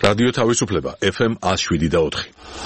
რადიო თავისუფლება FM 107.4.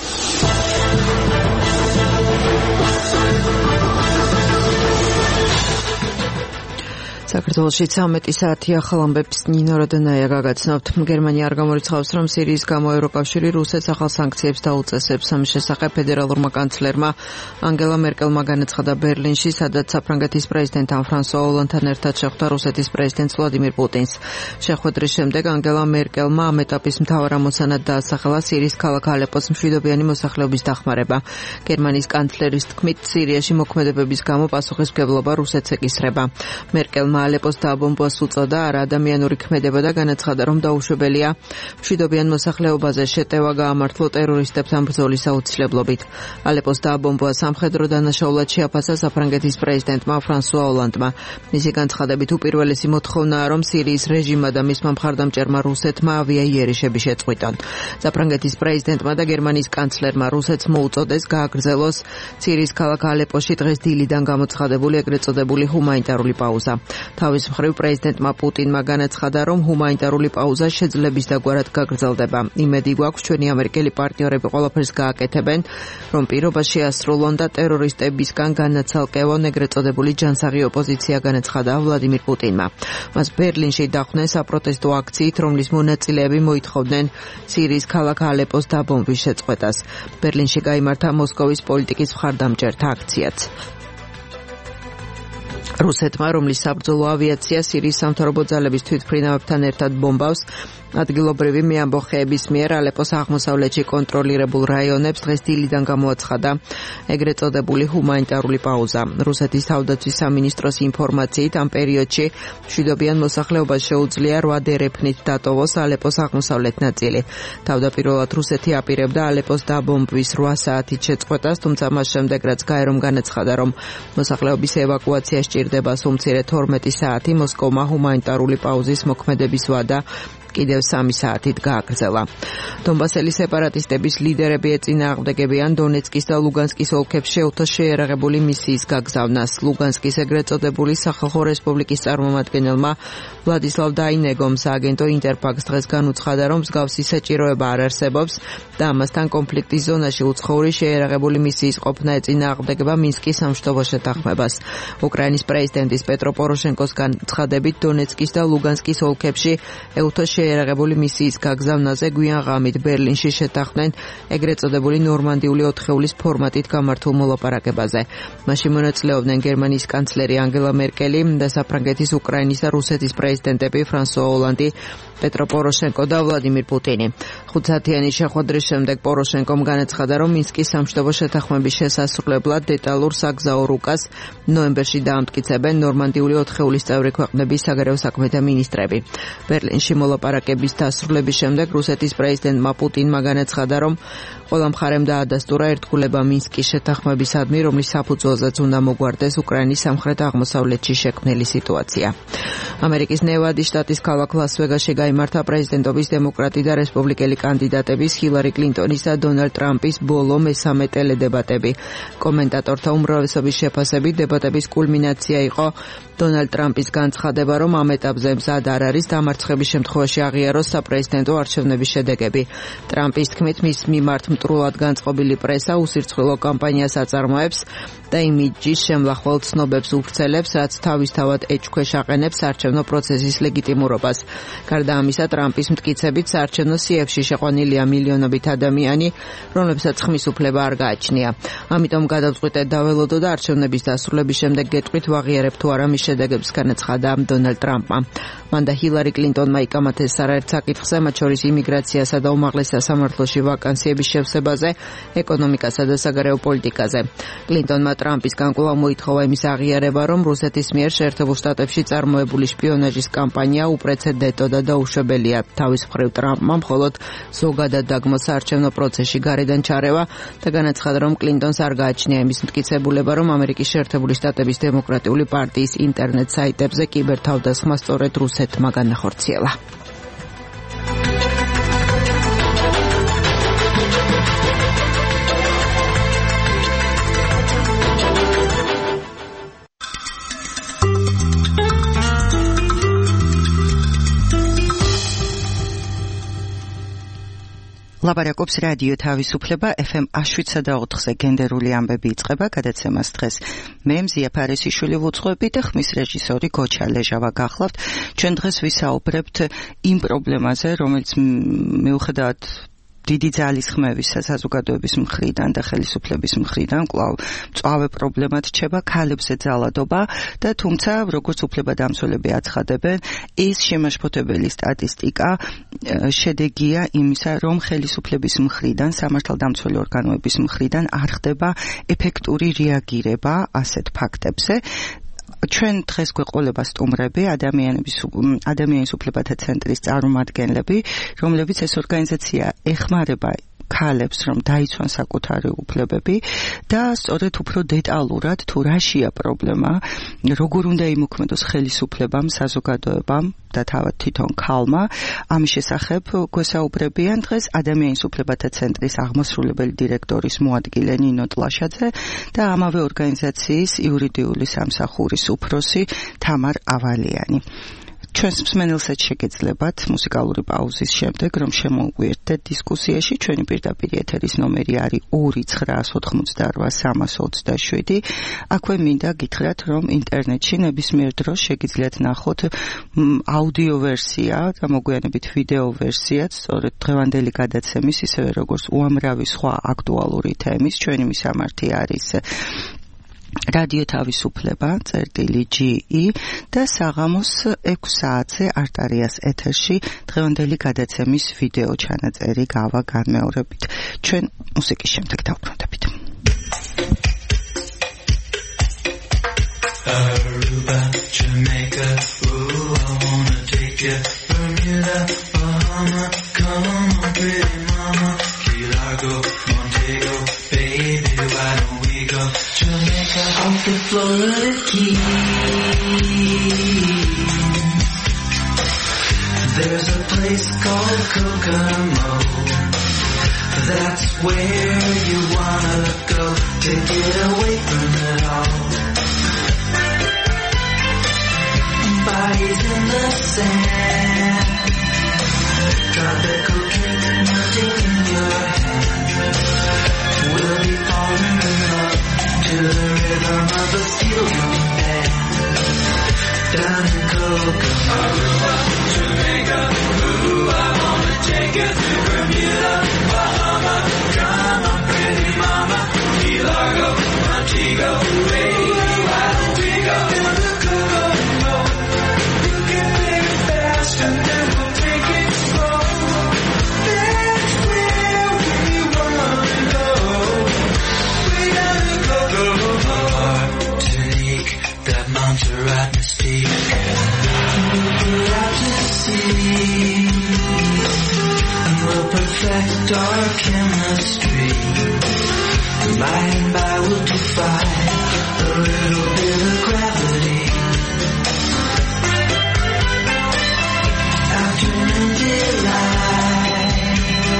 საქართველოში 13 საათი ახალ ამბებს ნინო როდენაია გაგაცნობთ. გერმანია არ გამორიცხავს, რომ სირიის გამო ევროკავშირი რუსეთს ახალ სანქციებს დაუწესებს. ამის შესახებ ფედერალურმა კანცლერმა ანგელა მერკელმა განაცხადა ბერლინში, სადაც საფრანგეთის პრეზიდენტთან ფრანსუა ოლანდთან ერთად შეხვდა რუსეთის პრეზიდენტს ვლადიმირ პუტინს. შეხვედრის შემდეგ ანგელა მერკელმა ამ ეტაპის მთავარ ამოცანად დაასახელა სირიის ქალაქ ალეპოს მშვიდობიანი მოსახლეობის დახმარება. გერმანიის კანცლერის თქმით, სირიაში მოქმედებების გამო პასუხისმგებლობა რუსეთს ეკისრება. მერკელმა ალეპოს დააბომბვას უწოდა არა ადამიანური ქმედება და განაცხადა, რომ დაუშვებელია მშვიდობიან მოსახლეობაზე შეტევა გაამართლო ტერორისტებთან ბრძოლის აუცილებლობით. ალეპოს დააბომბვა სამხედრო დანაშაულად შეაფასა საფრანგეთის პრეზიდენტმა ფრანსუა ოლანდმა. მისი განცხადებით უპირველესი მოთხოვნაა, რომ სირიის რეჟიმმა და მისმა მხარდამჭერმა რუსეთმა ავიაიერიშები შეწყვიტონ. საფრანგეთის პრეზიდენტმა და გერმანიის კანცლერმა რუსეთს მოუწოდეს გააგრძელოს სირიის ქალაქ ალეპოში დღეს დილიდან გამოცხადებული ეგრეთ წოდებული ჰუმანიტარული პაუზა. თავის მხრივ პრეზიდენტმა პუტინმა განაცხადა, რომ ჰუმანიტარული პაუზა შეძლების დაგვარად გაგრძელდება. იმედი გვაქვს, ჩვენი ამერიკელი პარტნიორები ყველაფერს გააკეთებენ, რომ პირობა შეასრულონ და ტერორისტებისგან განაცალკევონ ეგრეთ წოდებული ჯანსაღი ოპოზიცია, განაცხადა ვლადიმირ პუტინმა. მას ბერლინში დახვდნენ საპროტესტო აქციით, რომლის მონაწილეები მოითხოვდნენ სირიის ქალაქ ალეპოს დაბომბვის შეწყვეტას. ბერლინში გაიმართა მოსკოვის პოლიტიკის მხარდამჭერთა აქციაც. რუსეთმა, რომლის საბრძოლო ავიაცია სირიის სამთავრობო ძალების თვითმფრინავებთან ერთად ბომბავს, ადგილობრივი მეამბოხეების მიერ ალეპოს აღმოსავლეთში კონტროლირებულ რაიონებს დღეს დილიდან გამოაცხადა ეგრეთ წოდებული ჰუმანიტარული პაუზა. რუსეთის თავდაცვის სამინისტროს ინფორმაციით, ამ პერიოდში მშვიდობიან მოსახლეობას შეუძლია 8 დერეფნით დატოვოს ალეპოს აღმოსავლეთ ნაწილი. თავდაპირველად რუსეთი აპირებდა ალეპოს დაბომბვის 8 საათით შეწყვეტას, თუმცა მას შემდეგ, რაც გაერომ განაცხადა, რომ მოსახლეობის ევაკუაცია სჭირდება სულ მცირე 12 საათი, მოსკოვმა ჰუმანიტარული პაუზის მოქმედების ვადა კიდევ 3 საათით გააგრძელა. დონბასელი სეპარატისტების ლიდერები ეწინააღმდეგებიან დონეცკის და ლუგანსკის ოლქებში ელთოს შეიარაღებული მისიის გაგზავნას. ლუგანსკის ეგრეთ წოდებული სახალხო რესპუბლიკის წარმომადგენელმა ვლადისლავ დაინეგომ სააგენტო ინტერფაქს დღეს განუცხადა, რომ მსგავსი საჭიროება არ არსებობს და ამასთან კონფლიქტის ზონაში უცხოური შეიარაღებული მისიის ყოფნა ეწინააღმდეგება მინსკის სამშვიდობო შეთანხმებას. უკრაინის პრეზიდენტის პეტრო პოროშენკოს განცხადებით, დონეცკის და ლუგანსკის ოლქებში ელთოს შეიარაღებული მისიის გაგზავნაზე გვიან ღამით ბერლინში შეთანხმდნენ ეგრეთ წოდებული ნორმანდიული 4-ეულის ფორმატით გამართულ მოლაპარაკებაზე. მასში მონაწილეობდნენ გერმანიის კანცლერი ანგელა მერკელი და საფრანგეთის, უკრაინის და რუსეთის პრეზიდენტები ფრანსუა ოლანდი, პეტრო პოროშენკო და ვლადიმირ პუტინი. 5 საათიანი შეხვედრის შემდეგ პოროშენკომ განაცხადა, რომ მინსკის სამშვიდობო შეთანხმების შესასრულებლად დეტალურ საგზაო რუკას ნოემბერში დაამტკიცებენ ნორმანდიული 4-ეულის წევრი ქვეყნების საგარეო საქმეთა მინისტრები. ბერლინში მოლაპარაკების დასრულების შემდეგ რუსეთის პრეზიდენტმა პუტინმა განაცხადა, რომ ყველა მხარემ დაადასტურა ერთგულება მინსკის შეთანხმებისადმი, რომლის საფუძველზეც უნდა მოგვარდეს უკრაინის სამხრეთ აღმოსავლეთში შექმნილი სიტუაცია. ამერიკის ნევადის შტატის ქალაქ ლას-ვეგასში გაიმართა პრეზიდენტობის დემოკრატი და რესპუბლიკელი კანდიდატების ჰილარი კლინტონის და დონალდ ტრამპის ბოლო მესამე ტელედებატები. კომენტატორთა უმრავლესობის შეფასებით დებატების კულმინაცია იყო დონალდ ტრამპის განცხადება, რომ ამ ეტაპზე მზად არ არის დამარცხების შემთხვევაში აღიაროს საპრეზიდენტო არჩევნების შედეგები. ტრამპის თქმით, მის მიმართ მტრულად განწყობილი პრესა უსირცხვილო კამპანიას აწარმოებს და იმიჯის შემლახვალ ცნობებს უვრცელებს, რაც თავისთავად ეჭქვეშ აყენებს საარჩევნო პროცესის ლეგიტიმურობას. გარდა ამისა, ტრამპის მტკიცებით საარჩევნო სიებში შეყვანილია მილიონობით ადამიანი, რომლებსაც ხმის უფლება არ გააჩნია. ამიტომ გადავწყვიტეთ დაველოდო და არჩევნების დასრულების შემდეგ გეტყვით ვაღიარებ თუ არა მის შედეგებს, განაცხადა დონალდ ტრამპმა. მან და ჰილარი კლინტონმა იკამათეს არაერთ საკითხზე, მათ შორის იმიგრაციასა და უმაღლეს სასამართლოში ვაკანსიების შევსებაზე, ეკონომიკასა და საგარეო პოლიტიკაზე. კლინტონმა ტრამპისგან კვლავ მოითხოვა იმის აღიარება, რომ რუსეთის მიერ შეერთებულ შტატებში წარმოებული შპიონაჟის კამპანია უპრეცედენტო და დაუშვებელია. თავის მხრივ ტრამპმა მხოლოდ ზოგადად დაგმო საარჩევნო პროცესში გარედან ჩარევა და განაცხადა, რომ კლინტონს არ გააჩნია იმის მტკიცებულება, რომ ამერიკის შეერთებული შტატების დემოკრატიული პარტიის ინტერნეტ საიტებზე კიბერთავდასხმა სწორედ რუსეთმა განახორციელა. ლაპარაკობს რადიო თავისუფლება FM 107.4-ზე გენდერული ამბები იწყება გადაცემას დღეს. მე მზია ფარესიშვილი ვუძღვები და ხმის რეჟისორი გოჩა ლეჟავა გახლავთ. ჩვენ დღეს ვისაუბრებთ იმ პრობლემაზე, რომელიც მიუხედავად დიდი ძალის ხმევისა საზოგადოების მხრიდან და ხელისუფლების მხრიდან კვლავ მწვავე პრობლემად რჩება ქალებზე ძალადობა და თუმცა როგორც უფლებადამცველები აცხადებენ ეს შემაშფოთებელი სტატისტიკა შედეგია იმისა რომ ხელისუფლების მხრიდან სამართალდამცველი ორგანოების მხრიდან არ ხდება ეფექტური რეაგირება ასეთ ფაქტებზე ჩვენ დღეს გვეყოლება სტუმრები ადამიანის უფლებათა ცენტრის წარმომადგენლები რომლებიც ეს ორგანიზაცია ეხმარება ქალებს რომ დაიცვან საკუთარი უფლებები და სწორედ უფრო დეტალურად თუ რაშია პრობლემა როგორ უნდა იმოქმედოს ხელისუფლებამ საზოგადოებამ და თავად თვითონ ქალმა ამის შესახებ გვესაუბრებიან დღეს ადამიანის უფლებათა ცენტრის აღმასრულებელი დირექტორის მოადგილე ნინო ტლაშაძე და ამავე ორგანიზაციის იურიდიული სამსახურის უფროსი თამარ ავალიანი ჩვენს მსმენელსაც შეგეძლებათ მუსიკალური პაუზის შემდეგ რომ შემოვიერთდეთ დისკუსიაში ჩვენი პირდაპირ ეთერის ნომერი არის 2988327 აქვე მინდა გითხრათ რომ ინტერნეტში ნებისმიერ დროს შეგიძლიათ ნახოთ აუდიო ვერსია და მოგვიანებით ვიდეო ვერსიაც სწორედ დღევანდელი გადაცემის ისევე როგორც უამრავი სხვა აქტუალური თემის ჩვენი მისამართი არის რადიო თავისუფლება წერტილი.ge და საღამოს 6 საათზე არტარიას ეთერში დღევანდელი გადაცემის ვიდეო ჩანაწერი გავა განმეორებით. ჩვენ მუსიკის შემდეგ დავბრუნდებით. Aruba, Jamaica, ooh, I wanna take you. Bermuda, Bahama, come on, pretty mama. Key Largo, Montego, baby, why don't we go? Jamaica, off the Florida Keys. There's a place called Kokomo. That's where you wanna go to get away from it all. Bodies in the sand, tropical drink melting in your hand. We'll be falling in love to the rhythm of a steel drum band. Down in Kokomo, Aruba, Jamaica, ooh, I wanna take you to Bermuda, Bahama. Come on, pretty mama, Key Largo, Montego, baby, why don't we go to the Kokomo? You can make it fast and then we'll take it slow. That's where we wanna go. We gotta go, Martinique, that Montserrat mystique. We'll go out to sea, and we'll perfect our chemistry. By and by we'll defy a little bit of gravity. Afternoon delight,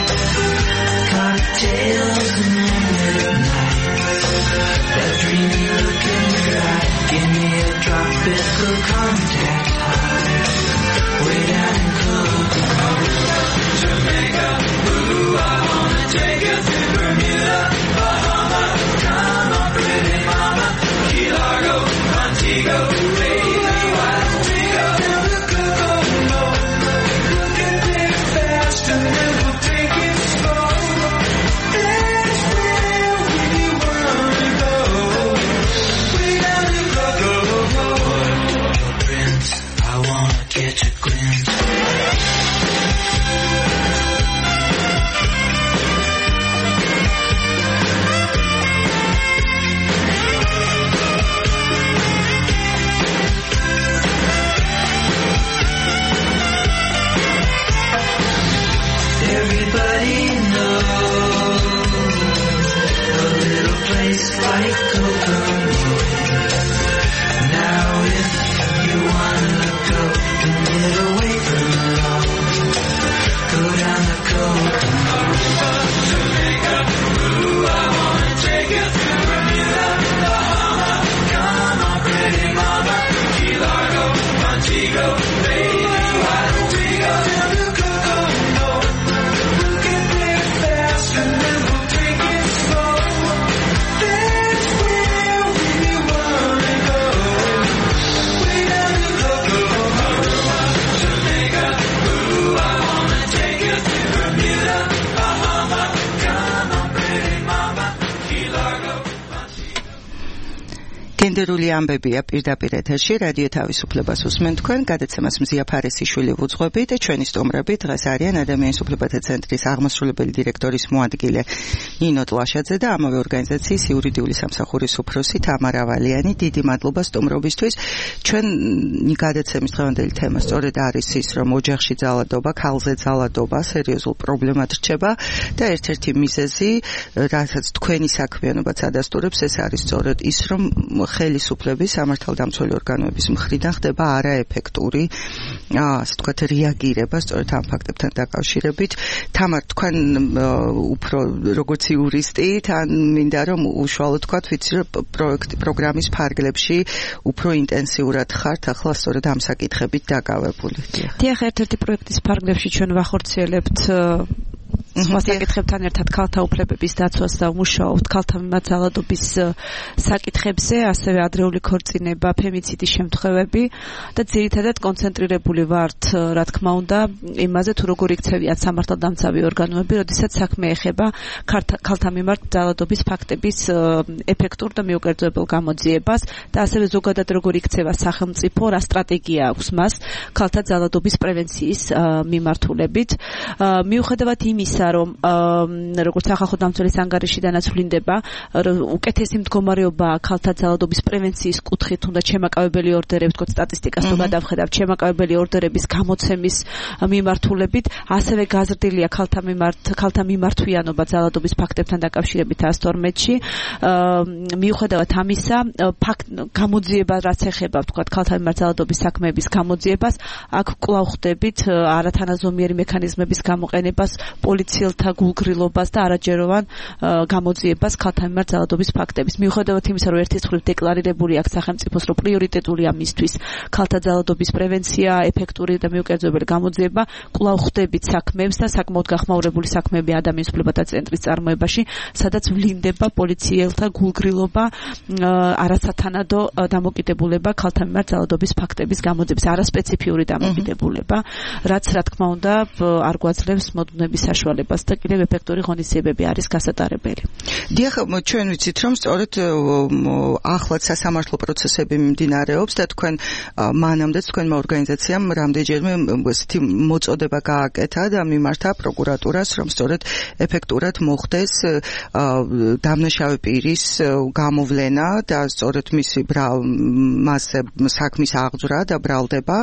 cocktails and midnight. That dreamy look in your eye, give me a tropical contact high. Way down in Kokomo, Jamaica, ooh, I wanna take you to Bermuda, Bahama. Come on, pretty mama, Key Largo, Montego, baby, why don't we go down to Kokomo? You can take it fast and then we'll take it slow. That's where we wanna go. We gotta go, Port au Prince. გენდერული ამბებია პირდაპირ ეთერში რადიო თავისუფლებას უსმენთ თქვენ გადაცემას მზია ფარესიშვილი ვუძღვებით და ჩვენი სტუმრები დღეს არიან ადამიანის უფლებათა ცენტრის აღმასრულებელი დირექტორის მოადგილე ნინო ტლაშაძე და ამავე ორგანიზაციის იურიდიული სამსახურის უფროსი თამარა ვალიანი. დიდი მადლობა სტუმრობისთვის. ჩვენი გადაცემის დღევანდელი თემა სწორედ არის ის, რომ ოჯახში ძალადობა, ქალზე ძალადობა სერიოზულ პრობლემად რჩება და ერთ-ერთი მიზეზი, რასაც თქვენი საქმიანობაც ადასტურებს, ეს არის სწორედ ის, რომ ხელისუფლების სამართალდამცველი ორგანოების მხრიდან ხდება არაეფექტური, ასე ვთქვათ, რეაგირება სწორედ ამ ფაქტებთან დაკავშირებით. თამარ, თქვენ უფრო როგორც იურისტი, თან მინდა რომ უშუალოდ თქვათ, ვიცი რომ პროგრამის ფარგლებში უფრო ინტენსიურად ხართ ახლა სწორედ ამ საკითხებით დაკავებული. დიახ, ერთ-ერთი პროექტის ფარგლებში ჩვენ ვახორციელებთ სხვა საკითხებთან ერთად ქალთა უფლებების დაცვას და ვმუშაობთ ქალთა მიმართ ძალადობის საკითხებზე, ასევე ადრეული ქორწინება, ფემიციდის შემთხვევები და ძირითადად კონცენტრირებული ვართ, რა თქმა უნდა, იმაზე თუ როგორ იქცევიან სამართალდამცავი ორგანოები, როდესაც საქმე ეხება ქალთა მიმართ ძალადობის ფაქტების ეფექტურ და მიუკერძოებელ გამოძიებას და ასევე ზოგადად როგორ იქცევა სახელმწიფო, რა სტრატეგია აქვს მას ქალთა ძალადობის პრევენციის მიმართულებით. მიუხედავად იმისა, რომ როგორც სახალხო დამცველის ანგარიშიდანაც ვლინდება, უკეთესი მდგომარეობა ქალთა ძალადობის პრევენციის კუთხით, თუნდაც შემაკავებელი ორდერების, თქო სტატისტიკას თუ გადავხედავთ, შემაკავებელი ორდერების გამოცემის მიმართულებით, ასევე გაზრდილია ქალთა მიმართვიანობა ძალადობის ფაქტებთან დაკავშირებით 112-ში. მიუხედავად ამისა, გამოძიება რაც ეხება, თქო ქალთა მიმართ ძალადობის საქმეების გამოძიებას, აქ კვლავ ხდებით არათანაზომიერი მექანიზმების გამოყენებას, პოლიციელთა გულგრილობას და არაჯეროვან გამოძიებას ქალთა მიმართ ძალადობის ფაქტების. მიუხედავად იმისა, რომ ერთის მხრივ დეკლარირებული აქვს სახელმწიფოს, რომ პრიორიტეტულია მისთვის ქალთა ძალადობის პრევენცია, ეფექტური და მიუკერძოებელი გამოძიება, კვლავ ხდებით საქმეებს და საკმაოდ გახმაურებული საქმეები ადამიანის უფლებათა ცენტრის წარმოებაში, სადაც ვლინდება პოლიციელთა გულგრილობა, არასათანადო დამოკიდებულება ქალთა მიმართ ძალადობის ფაქტების გამოძიების, არასპეციფიური დამოკიდებულება, რაც რა თქმა უნდა არ გვაძლევს მოდუნების საშუალებას და კიდევ ეფექტური ღონისძიებები არის გასატარებელი. დიახ, ჩვენ ვიცით, რომ სწორედ ახლაც სასამართლო პროცესები მიმდინარეობს და თქვენ მანამდეც თქვენმა ორგანიზაციამ რამდენჯერმე ესეთი მოწოდება გააკეთა და მიმართა პროკურატურას, რომ სწორედ ეფექტურად მოხდეს დამნაშავე პირის გამოვლენა და სწორედ მისი მასზე საქმის აღძვრა და ბრალდება.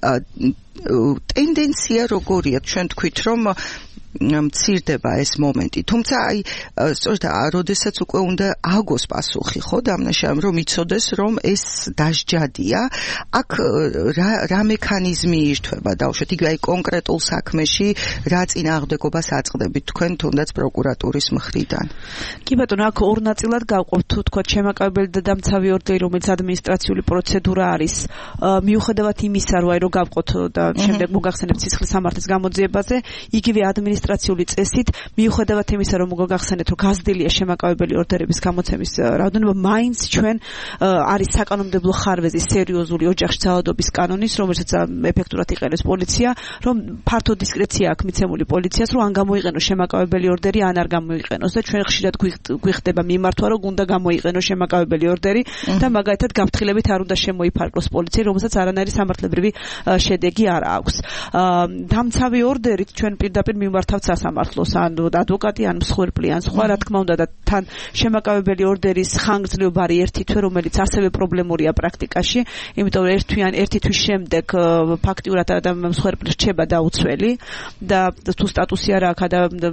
ტენდენცია როგორია? ჩვენ თქვით, რომ მცირდება ეს მომენტი. თუმცა აი სწორედ როდესაც უკვე უნდა აგოს პასუხი, ხო, დამნაშავემ, რომ იცოდეს, რომ ეს დასჯადია, აქ რა მექანიზმი ირთვება დავუშვათ, იგივე აი კონკრეტულ საქმეში რა წინააღმდეგობას აწყდებით თქვენ თუნდაც პროკურატურის მხრიდან? კი ბატონო, აქ ორ ნაწილად გავყოფთ, თუ თქვა შემაკავებელი და დამცავი ორდერი, რომელიც ადმინისტრაციული პროცედურა არის, მიუხედავად იმისა, რომ აი რო გავყოთ და შემდეგ მოგახსენებთ სისხლის სამართლის გამოძიებაზე, იგივე ადმინისტრაციული წესით, მიუხედავად იმისა, რომ მოგახსენეთ, რომ გაზრდილია შემაკავებელი ორდერების გამოცემის რაოდენობა, მაინც ჩვენ არის საკანონმდებლო ხარვეზი სერიოზული ოჯახში ძალადობის კანონის, რომელსაც ეფექტურად იყენებს პოლიცია, რომ ფართო დისკრეცია აქვს მიცემული პოლიციას, რომ ან გამოიყენოს შემაკავებელი ორდერი, ან არ გამოიყენოს და ჩვენ ხშირად გვიხდება მიმართვა, რომ უნდა გამოიყენოს შემაკავებელი ორდერი და მაგალითად გაფრთხილებით არ უნდა შემოიფარგლოს პოლიცია, რომელსაც არანაირი სამართლებრივი შედეგი არ აქვს. დამცავი ორდერით ჩვენ პირდაპირ მიმართავთ სასამართლოს, ან ადვოკატი, ან მსხვერპლი, ან სხვა, რა თქმა უნდა, და თან შემაკავებელი ორდერის ხანგრძლივობა არის ერთი თვე, რომელიც ასევე პრობლემურია პრაქტიკაში, იმიტომ რომ ერთი თვის შემდეგ ფაქტიურად მსხვერპლი რჩება დაუცველი და თუ სტატუსი არ აქვს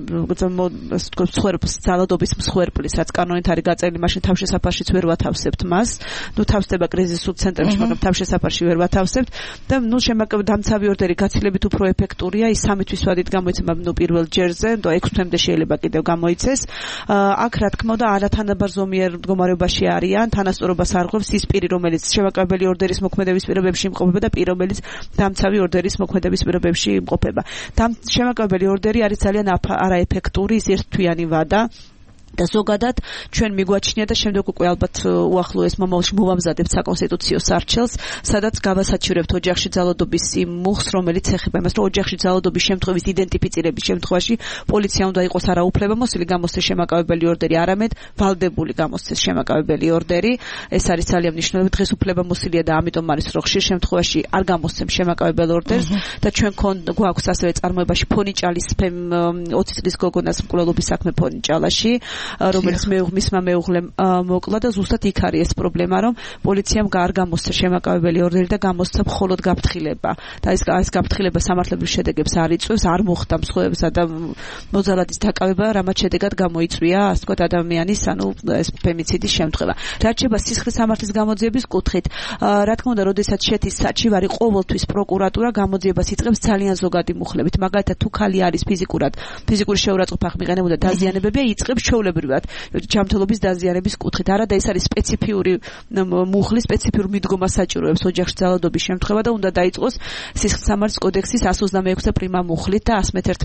მსხვერპლის ძალადობის მსხვერპლის, რაც კანონით არის გაწერილი, მაშინ თავშესაფარშიც ვერ ვათავსებთ მას. თავსდება კრიზისულ ცენტრებში, მაგრამ თავშესაფარში ვერ ვათავსებთ და დამცავი ორდერი გაცილებით უფრო ეფექტურია, ის 3 თვის ვადით გამოიცემა პირველ ჯერზე, 6 თვემდე შეიძლება კიდევ გამოიცეს. აქ რა თქმა უნდა არათანაბარზომიერ მდგომარეობაში არიან, თანასწორობას არღვევს ის პირი, რომელიც შემაკავებელი ორდერის მოქმედების პირობებში იმყოფება და პირი, რომელიც დამცავი ორდერის მოქმედების პირობებში იმყოფება. შემაკავებელი ორდერი არის ძალიან არაეფექტური, ის ერთთვიანი ვადა. და ზოგადად ჩვენ მიგვაჩნია და შემდეგ უკვე ალბათ უახლოეს მომავალში მოვამზადებთ საკონსტიტუციო სარჩელს, სადაც გავასაჩივრებთ ოჯახში ძალადობის იმ მუხს, რომელიც ეხება იმას, რომ ოჯახში ძალადობის შემთხვევის იდენტიფიცირების შემთხვევაში პოლიცია უნდა იყოს არა უფლებამოსილი გამოსცეს შემაკავებელი ორდერი, არამედ ვალდებული გამოსცეს შემაკავებელი ორდერი. ეს არის ძალიან მნიშვნელოვანი. დღეს უფლებამოსილია და ამიტომ არის რომ ხშირ შემთხვევაში არ გამოსცემ შემაკავებელ ორდერს და ჩვენ გვაქვს ასევე წარმოებაში ფონიჭალის 20 წლის გოგონას მკვლელობის საქმე ფონიჭალაში, რომელიც მისმა მეუღლემ მოკლა და ზუსტად იქ არის ეს პრობლემა, რომ პოლიციამ არ გამოსცა შემაკავებელი ორდერი და გამოსცა მხოლოდ გაფრთხილება. და ეს გაფრთხილება სამართლებრივ შედეგებს არ იწვევს, არ მოხდა მსხვერპლსა და მოძალადის დაკავება, რამაც შედეგად გამოიწვია, ასე ვთქვათ, ადამიანის, ეს ფემიციდის შემთხვევა. რაც შეება სისხლის სამართლის გამოძიების კუთხით, რა თქმა უნდა, როდესაც შედის საჩივარი, ყოველთვის პროკურატურა გამოძიებას იწყებს ძალიან ზოგადი მუხლებით. მაგალითად, თუ ქალი არის ფიზიკური შეურაცხყოფა მიყენებოდა დაზიანებებია, იწყებს ჩვეულებრივად ჯანმრთელობის დაზიანების კუთხით. არა და ეს არის სპეციფიური მუხლი, სპეციფიურ მიდგომას საჭიროებს ოჯახში ძალადობის შემთხვევა და უნდა დაიწყოს სისხლის სამართლის კოდექსის 126 პრიმა მუხლით და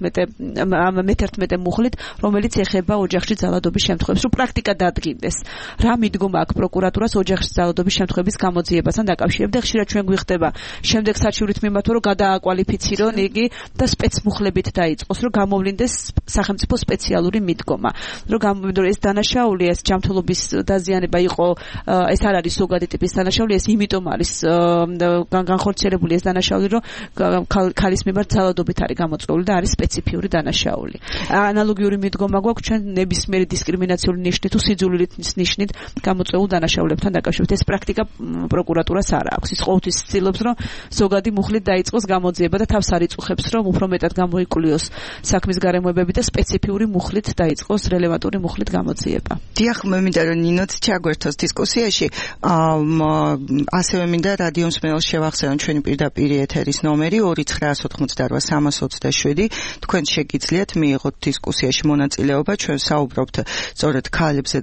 111 მუხლით, რომელიც ეხება ოჯახში ძალადობის შემთხვევებს. რომ პრაქტიკა დადგინდეს, რა მიდგომა აქვს პროკურატურას ოჯახში ძალადობის შემთხვევების გამოძიებასთან დაკავშირებით და ხშირად ჩვენ გვიხდება შემდეგ საჩივრით მიმართვა, რომ გადააკვალიფიცირონ იგი და სპეცმუხლებით დაიწყოს, რომ გამოვლინდეს სახელმწიფო სპეციალური მიდგომა. რომ ეს დანაშაული, ეს ჯანმრთელობის დაზიანება იყო, ეს არ არის ზოგადი ტიპის დანაშაული, ეს იმიტომ არის განხორციელებული ეს დანაშაული, რომ ქალის მიმართ ძალადობით არის გამოწვეული და არის სპეციფიური დანაშაული. ანალოგიური მიდგომა გვაქვს ჩვენ ნებისმიერი დისკრიმინაციული ნიშნით თუ სიძულვილით ნიშნით გამოწვეულ დანაშაულებთან დაკავშირებით. ეს პრაქტიკა პროკურატურას არ აქვს. ის ყოველთვის ცდილობს, რომ ზოგადი მუხლით დაიწყოს გამოძიება და თავს არ იწუხებს, რომ უფრო მეტად გამოიკვლიოს საქმის გარემოებები და სპეციფიური მუხლით დაიწყოს რელევანტური მუხლით გამოძიება. დიახ, მე მინდა რომ ნინოც ჩაგვერთოს დისკუსიაში. ასევე მინდა რადიო მსმენელს შევახსენო ჩვენი პირდაპირ ეთერის ნომერი 2988327. თქვენ შეგიძლიათ მიიღოთ დისკუსიაში მონაწილეობა. ჩვენ საუბრობთ სწორედ ქალებზე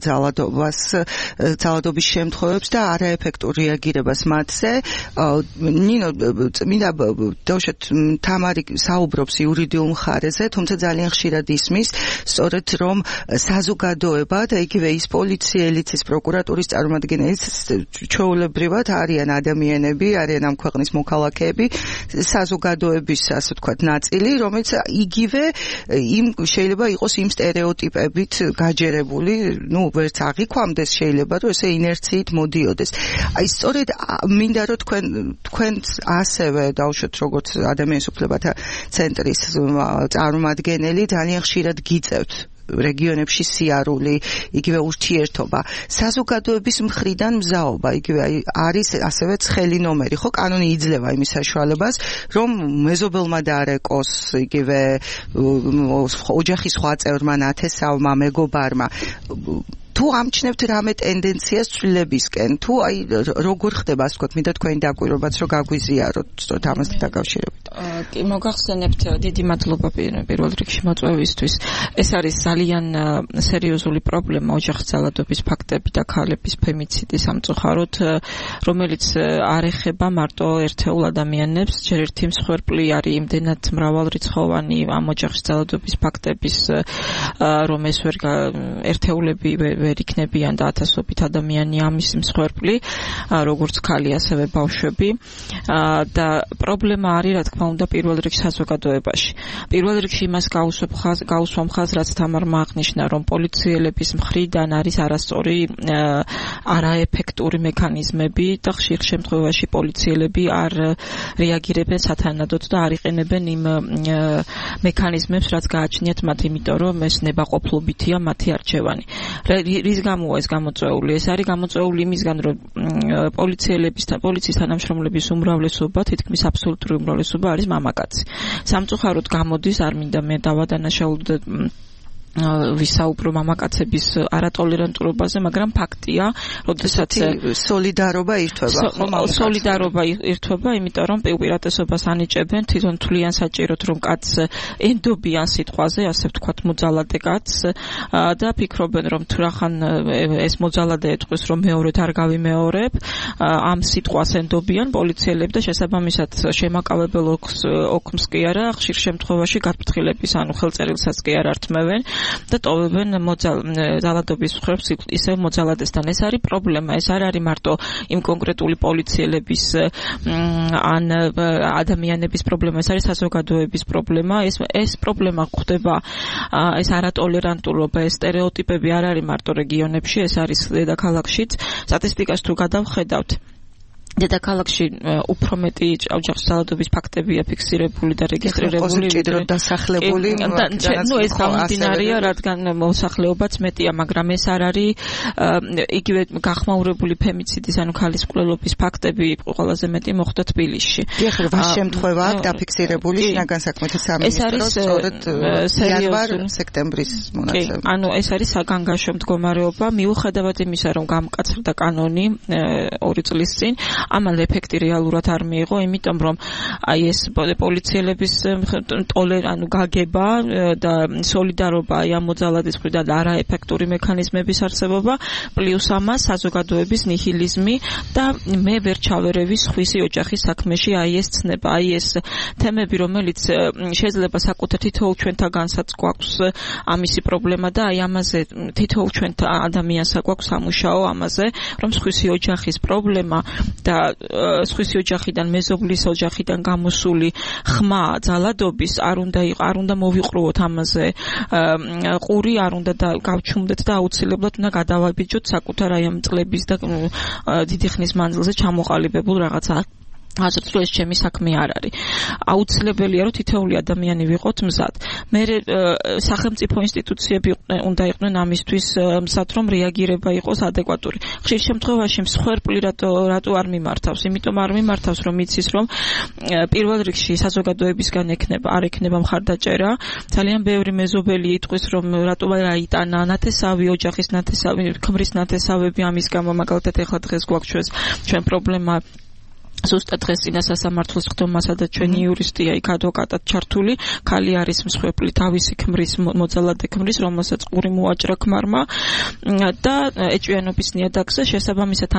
ძალადობის შემთხვევებს და არაეფექტურ რეაგირებას მათზე. ნინო, მინდა დავუშვათ თამარი საუბრობს იურიდიულ მხარეზე, თუმცა ძალიან ხშირად ისმის სწორედ რომ საზოგადოება და იგივე ის პოლიციელიც, ის პროკურატურის წარმომადგენელიც ჩვეულებრივად არიან ადამიანები, არიან ამ ქვეყნის მოქალაქეები, საზოგადოების, ასე ვთქვათ, ნაწილი, რომელიც იგივე შეიძლება იყოს იმ სტერეოტიპებით გაჯერებული, ვერც აღიქვამდეს შეიძლება, რომ ესე ინერციით მოდიოდეს. აი სწორედ მინდა რომ თქვენ ასევე დავუშვათ როგორც ადამიანის უფლებათა ცენტრის წარმომადგენელი ძალიან ხშირად გიწევთ რეგიონებში სიარული, იგივე ურთიერთობა, საზოგადოების მხრიდან მზაობა, იგივე არის ასევე ცხელი ნომერი, ხო, კანონი იძლევა იმის საშუალებას, რომ მეზობელმა დაარეკოს, იგივე ოჯახის სხვა წევრმა, ნათესავმა, მეგობარმა. თუ ამჩნევთ რამე ტენდენციას ცვლილებისკენ, თუ აი როგორ ხდება, ასე ვთქვათ, მინდა თქვენი დაკვირვებაც რომ გაგვიზიაროთ სწორედ ამასთან დაკავშირებით. კი, მოგახსენებთ, დიდი მადლობა პირველ რიგში მოწვევისთვის. ეს არის ძალიან სერიოზული პრობლემა, ოჯახის ძალადობის ფაქტები და ქალების ფემიციდი სამწუხაროდ, რომელიც არ ეხება მარტო ერთეულ ადამიანებს, ჯერ ერთი მსხვერპლი არის იმდენად მრავალრიცხოვანი ამ ოჯახის ძალადობის ფაქტების, რომ ეს ერთეულები ვერ იქნებიან და ათასობით ადამიანი ამის მსხვერპლი, როგორც ქალი, ასევე ბავშვები. და პრობლემა არის, რა თქმა უნდა, პირველ რიგში საზოგადოებაში. პირველ რიგში იმას გაუსვა მხარს, რაც თამარმა აღნიშნა, რომ პოლიციელების მხრიდან არის არასწორი, არაეფექტური მექანიზმები და ხშირ შემთხვევაში პოლიციელები არ რეაგირებენ სათანადოდ და არ იყენებენ იმ მექანიზმებს, რაც გააჩნიათ მათ, იმიტომ რომ ეს ნებაყოფლობითია მათი არჩევანი. რის გამოა ეს გამოწვეული? ეს არის გამოწვეული იმისგან, რომ პოლიციის თანამშრომლების უმრავლესობა, თითქმის აბსოლუტური უმრავლესობა არის მამაკაცი. სამწუხაროდ გამოდის, არ მინდა მე დავადანაშაულო და ვისაუბრო მამაკაცების არატოლერანტურობაზე, მაგრამ ფაქტია, როდესაც სოლიდარობა ირთვება, სოლიდარობა ირთვება, იმიტომ რომ უპირატესობას ანიჭებენ, თვითონ თვლიან საჭიროდ, რომ კაცს ენდობიან სიტყვაზე, ასე ვთქვათ, მოძალადე კაცს და ფიქრობენ, რომ თუ რახან ეს მოძალადე ეთქვის, რომ მეორედ არ გავიმეორებ, ამ სიტყვას ენდობიან პოლიციელები და შესაბამისად შემაკავებელ ოქმს კი არა, ხშირ შემთხვევაში გაფრთხილების, ანუ ხელწერილსაც კი არ ართმევენ. და ტოვებენ ძალადობის მსხვერპლს ისევ მოძალადესთან. ეს არის პრობლემა, ეს არ არის მარტო იმ კონკრეტული პოლიციელების ან ადამიანების პრობლემა, ეს არის საზოგადოების პრობლემა. ეს პრობლემა ხდება, ეს არატოლერანტულობა, ეს სტერეოტიპები არ არის მარტო რეგიონებში, ეს არის დედაქალაქშიც. სტატისტიკას თუ გადავხედავთ, დედაქალაქში უფრო მეტი ოჯახის ძალადობის ფაქტებია ფიქსირებული და რეგისტრირებული, ვიდრე დასახლებული. ეს გამომდინარეა, რადგან მოსახლეობაც მეტია, მაგრამ ეს არ არის იგივე გახმაურებული ფემიციდის, ანუ ქალის მკვლელობის ფაქტები ყველაზე მეტი მოხდა თბილისში. დიახ, რა შემთხვევაა დაფიქსირებული შინაგან საქმეთა სამინისტროს სწორედ იანვარ-სექტემბრის მონაცემები. ანუ ეს არის საგანგაშო მდგომარეობა, მიუხედავად იმისა, რომ გამკაცრდა კანონი 2 წლის წინ, ამან ეფექტი რეალურად არ მიიღო, იმიტომ რომ აი ეს პოლიციელების ანუ გაგება და სოლიდარობა აი ამ მოძალადის მხრიდან არაეფექტური მექანიზმების არსებობა, პლუს ამას საზოგადოების ნიჰილიზმი და მე ვერ ჩავერევი სხვისი ოჯახის საქმეში აი ეს ცნება, აი ეს თემები, რომელიც შეიძლება საკუთარ თითოეულ ჩვენთაგანსაც გვაქვს ამისი პრობლემა და აი ამაზე თითოეულ ჩვენ ადამიანსა გვაქვს სამუშაო ამაზე, რომ სხვისი ოჯახის პრობლემა და სხვისი ოჯახიდან მეზობლის ოჯახიდან გამოსული ხმა ძალადობის არ უნდა მოვიყრუოთ ამაზე ყური, არ უნდა გავჩუმდეთ და აუცილებლად უნდა გადავაბიჯოთ საკუთარ აი ამ წლების და დიდი ხნის მანძილზე ჩამოყალიბებულ რაღაცა. ასეთ რომ ეს ჩემი საქმე არ არის. აუცილებელია რომ თითოეული ადამიანი ვიყოთ მზად. მე სახელმწიფო ინსტიტუციები უნდა იყვნენ ამისთვის მზად, რომ რეაგირება იყოს ადეკვატური. ხშირ შემთხვევაში მსხვერპლი რატო არ მიმართავს? იმიტომ არ მიმართავს, რომ იცის, რომ პირველ რიგში საზოგადოებისგან არ ექნება მხარდაჭერა. ძალიან ბევრი მეზობელი იტყვის, რომ რატო არ აიტანა ნათესავი, ოჯახის ნათესავი, ქმრის ნათესავები, ამის გამო მაგალითად ეხლა დღეს გვაქვს ჩვენ პრობლემა ზუსტად დღეს წინა სასამართლოს ხდომასა და ჩვენი იურისტია იქ ადვოკატად ჩართული, ქალი არის მსხვერპლი თავისი ქმრის, მოძალადე ქმრის, რომელსაც ყური მოაჭრა ქმარმა და ეჭვიანობის ნიადაგზე შესაბამისად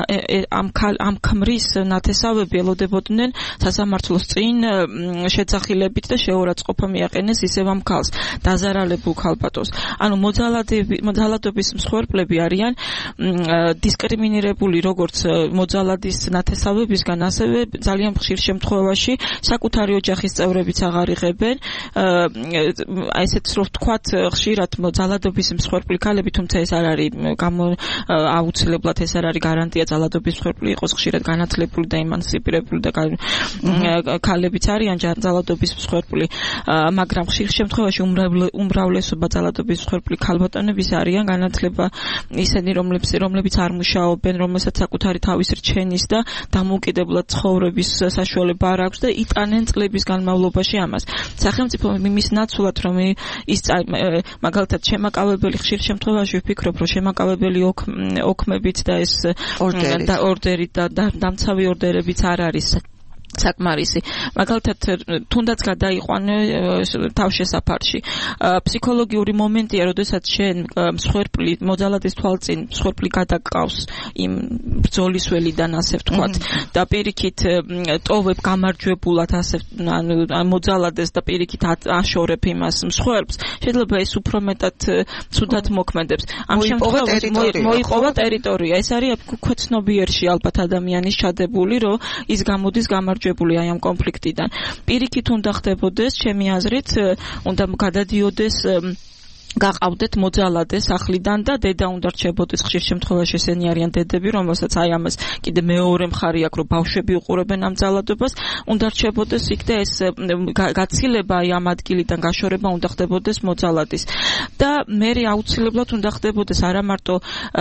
ამ ქმრის ნათესავები ელოდებოდნენ სასამართლოს წინ შეძახილებით და შეურაცხყოფა მიაყენეს ისევ ამ ქალს, დაზარალებულ ქალბატონს. ანუ მოძალადობის მსხვერპლები არიან დისკრიმინირებული როგორც მოძალადის ნათესავებისგან, ასევე ძალიან ხშირ შემთხვევაში საკუთარი ოჯახის წევრებიც აღარ იღებენ. ესეც რომ ვთქვათ, ხშირად ძალადობის მსხვერპლი ქალები, თუმცა ეს არ არის აუცილებლად ეს არ არის გარანტია ძალადობის მსხვერპლი იყოს, ხშირად განათლებული და ემანციპირებული და ქალებიც არიან ძალადობის მსხვერპლი, მაგრამ ხშირ შემთხვევაში უმრავლესობა ძალადობის მსხვერპლი ქალბატონების არიან განათლება ისინი, რომლებიც არ მუშაობენ, რომელსაც საკუთარი თავის რჩენის და დამოუკიდებლად ცხოვრების საშუალება არ აქვს და იტანენ წლების განმავლობაში ამას. სახელმწიფო იმის ნაცვლად, რომ ის მაგალითად შემაკავებელი ხშირ შემთხვევაში ვფიქრობ, რომ შემაკავებელი ოქმებით და ეს ორდერით და დამცავი ორდერებიც არ არის საკმარისი. მაგალითად, თუნდაც გადაიყვანე თავშესაფარში. ფსიქოლოგიური მომენტია, როდესაც შენ მსხვერპლი მოძალადის თვალწინ მსხვერპლი გადაგყავს იმ ბრძოლისველიდან, ასე ვთქვათ, და პირიქით ტოვებ გამარჯვებულად, ასე მოძალადეს და პირიქით აშორებ იმას მსხვერპლს, შეიძლება ეს უფრო მეტად ცუდად მოქმედებს. ამ შემთხვევაში მოიყოვა ტერიტორია. ეს არის ქვეცნობიერში ალბათ ადამიანის ჩადებული, რომ ის გამოდის გამარჯვებული აი ამ კონფლიქტიდან. პირიქით უნდა ხდებოდეს, ჩემი აზრით, უნდა გადადიოდეს გაყავდეთ მოძალადე სახლიდან და დედა უნდა რჩებოდეს, ხშირ შემთხვევაში ესენი არიან დედები, რომელსაც აი ამას კიდე მეორე მხარი აქვს, რომ ბავშვები უყურებენ ამ ძალადობას, უნდა რჩებოდეს იქ და ეს გაცილება აი ამ ადგილიდან გაშორება უნდა ხდებოდეს მოძალადის. და მე აუცილებლად უნდა ხდებოდეს არა მარტო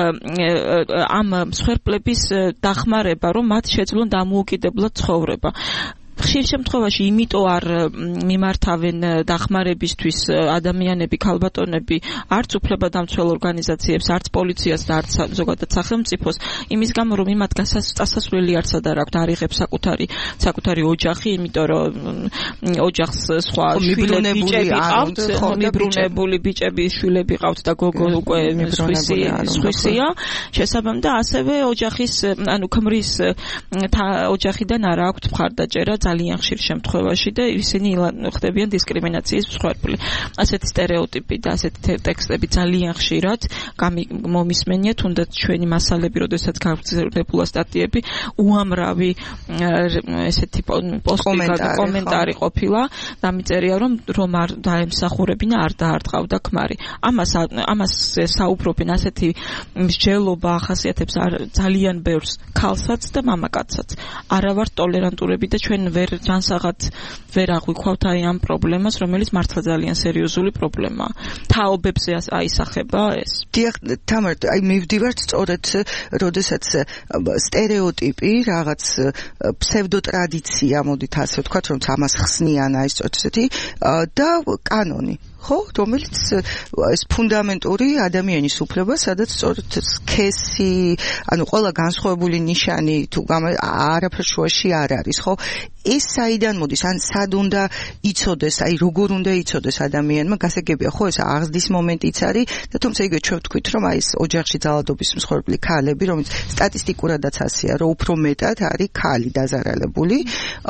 ამ მსხვერპლების დახმარება, რომ მათ შეძლონ დამოუკიდებლად ცხოვრება. ხშირ შემთხვევაში იმიტომ არ მიმართავენ დახმარებისთვის ადამიანები, ქალბატონები, არც უფლებადამცველ ორგანიზაციებს, არც პოლიციას და არც ზოგადად სახელმწიფოს, იმის გამო რომ იმათ გასასვლელი არცად არ აქვთ, არ იღებს საკუთარი ოჯახი, იმიტომ რომ ოჯახს სხვა შვილები ყავთ, მიბრუნებული ბიჭები, შვილები ყავთ და გოგო უკვე სხვისია, შესაბამისად და ასევე ოჯახის, ანუ ქმრის ოჯახიდან არ აქვთ მხარდაჭერა. ძალიან ხშირ შემთხვევაში და ისინი ხდებიან დისკრიმინაციის მსხვერპლი. ასეთი სტერეოტიპი და ასეთი ტექსტები ძალიან ხშირად მომისმენია, თუნდაც ჩვენი მასალები, როდესაც გავრცელებულა სტატიები, უამრავი ესეთი კომენტარი ყოფილა, დამიწერია, რომ არ დაემსახურებინა, არ დაარტყავდა ქმარი. ამას საუბრობენ ასეთი მსჯელობა ახასიათებს ძალიან ბევრს ქალსაც და მამაკაცსაც. არა ვართ ტოლერანტურები და ჩვენ ჯანსაღად ვერ აღვიქვავთ აი ამ პრობლემას, რომელიც მართლა ძალიან სერიოზული პრობლემაა. თაობებზე აისახება ეს. დიახ, თამარ, აი მივდივართ სწორედ, როდესაც სტერეოტიპი, რაღაც ფსევდოტრადიცია, მოდით ასე ვთქვათ, რომ ამას ხსნიან აი სწორედ და კანონი. ხო, რომელიც ეს ფუნდამენტური ადამიანის უფლება, სადაც სწორედ სქესი, ანუ ყველა განსხვავებული ნიშანი თუ არაფერ შუაში არ არის, ხო? ეს საიდან მოდის, ან სად უნდა იცოდეს, აი როგორ უნდა იცოდეს ადამიანმა, გასაგებია, ხო, ეს აღზრდის მომენტიც არის და თუმცა იგივე ჩვენ ვთქვით, რომ აი ეს ოჯახში ძალადობის მსხვერპლი ქალები, რომელიც სტატისტიკურადაც ასეა, რომ უფრო მეტად არის ქალი დაზარალებული,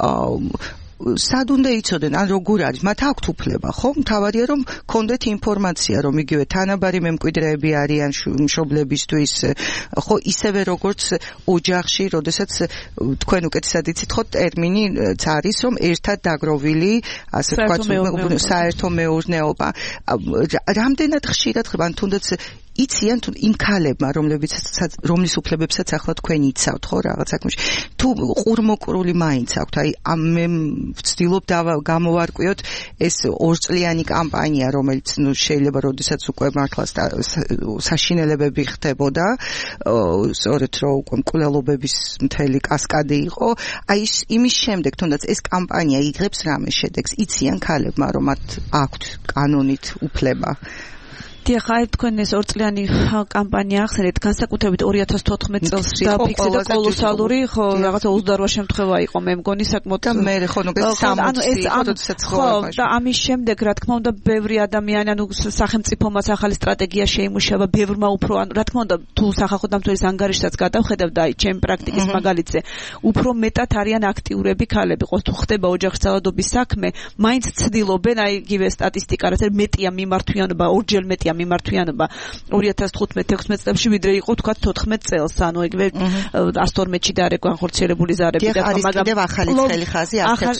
სად უნდა იცოდნენ, ან როგორ არის, მათ აქვთ უფლება, ხო? მთავარია რომ კონდეთ ინფორმაცია, რომ იგივე თანაბარი მემკვიდრეები არიან მშობლებისთვის, ხო, ისევე როგორც ოჯახში, როდესაც თქვენ უკეთესად იცით, ხო, ტერმინიც არის, რომ ერთად დაგროვილი, ასე ვთქვათ, საერთო მეურნეობა. რამდენად ხშირად ხდება, ან თუნდაც იციან თუ იმ ქალებმა, რომლის უფლებებსაც ახლა თქვენ იცავთ, ხო, რაღაც საქმეში. თუ ყურმოყრული მაინც აქვთ, აი მე ვცდილობ გამოვარკვიოთ ეს ორწლიანი კამპანია, რომელიც შეიძლება როდესაც უკვე მართლა საშინელებები ხდებოდა, სწორედ რომ უკვე მკვლელობების მთელი კასკადი იყო, აი იმის შემდეგ, თუნდაც ეს კამპანია იღებს რამე შედეგს, იციან ქალებმა, რომ მათ აქვთ კანონით უფლება. დიახ, აი თქვენ ეს ორწლიანი კამპანია ახსენეთ, განსაკუთრებით 2014 წელს დაფიქსირდა კოლოსალური, ხო, რაღაცა 28 შემთხვევა იყო, მე მგონი საკმაოდ და მე ხო, ნუ 60-ოდესაც ხო, და ამის შემდეგ, რა თქმა უნდა, ბევრი ადამიანი, ანუ სახელმწიფომაც ახალი სტრატეგია შეიმუშავა, ბევრმა უფრო, ანუ რა თქმა უნდა, თუ სახალხო დამცველის ანგარიშსაც გადავხედავ და აი ჩემ პრაქტიკის მაგალითზე, უფრო მეტად არიან აქტიურები ქალები, ხო, თუ ხდება ოჯახში ძალადობის საქმე, მაინც ცდილობენ, აი იგივე სტატისტიკა, რაც მეტია მიმართვიანობა, ორჯერ მეტია მიმართვიანობა 2015-16 წლებში ვიდრე იყო თქვა 14 წელს, ანუ იგივე 112-ში და არის განხორციელებული ზარები და მაგრამ კიდევ ახალი ცხელი ხაზი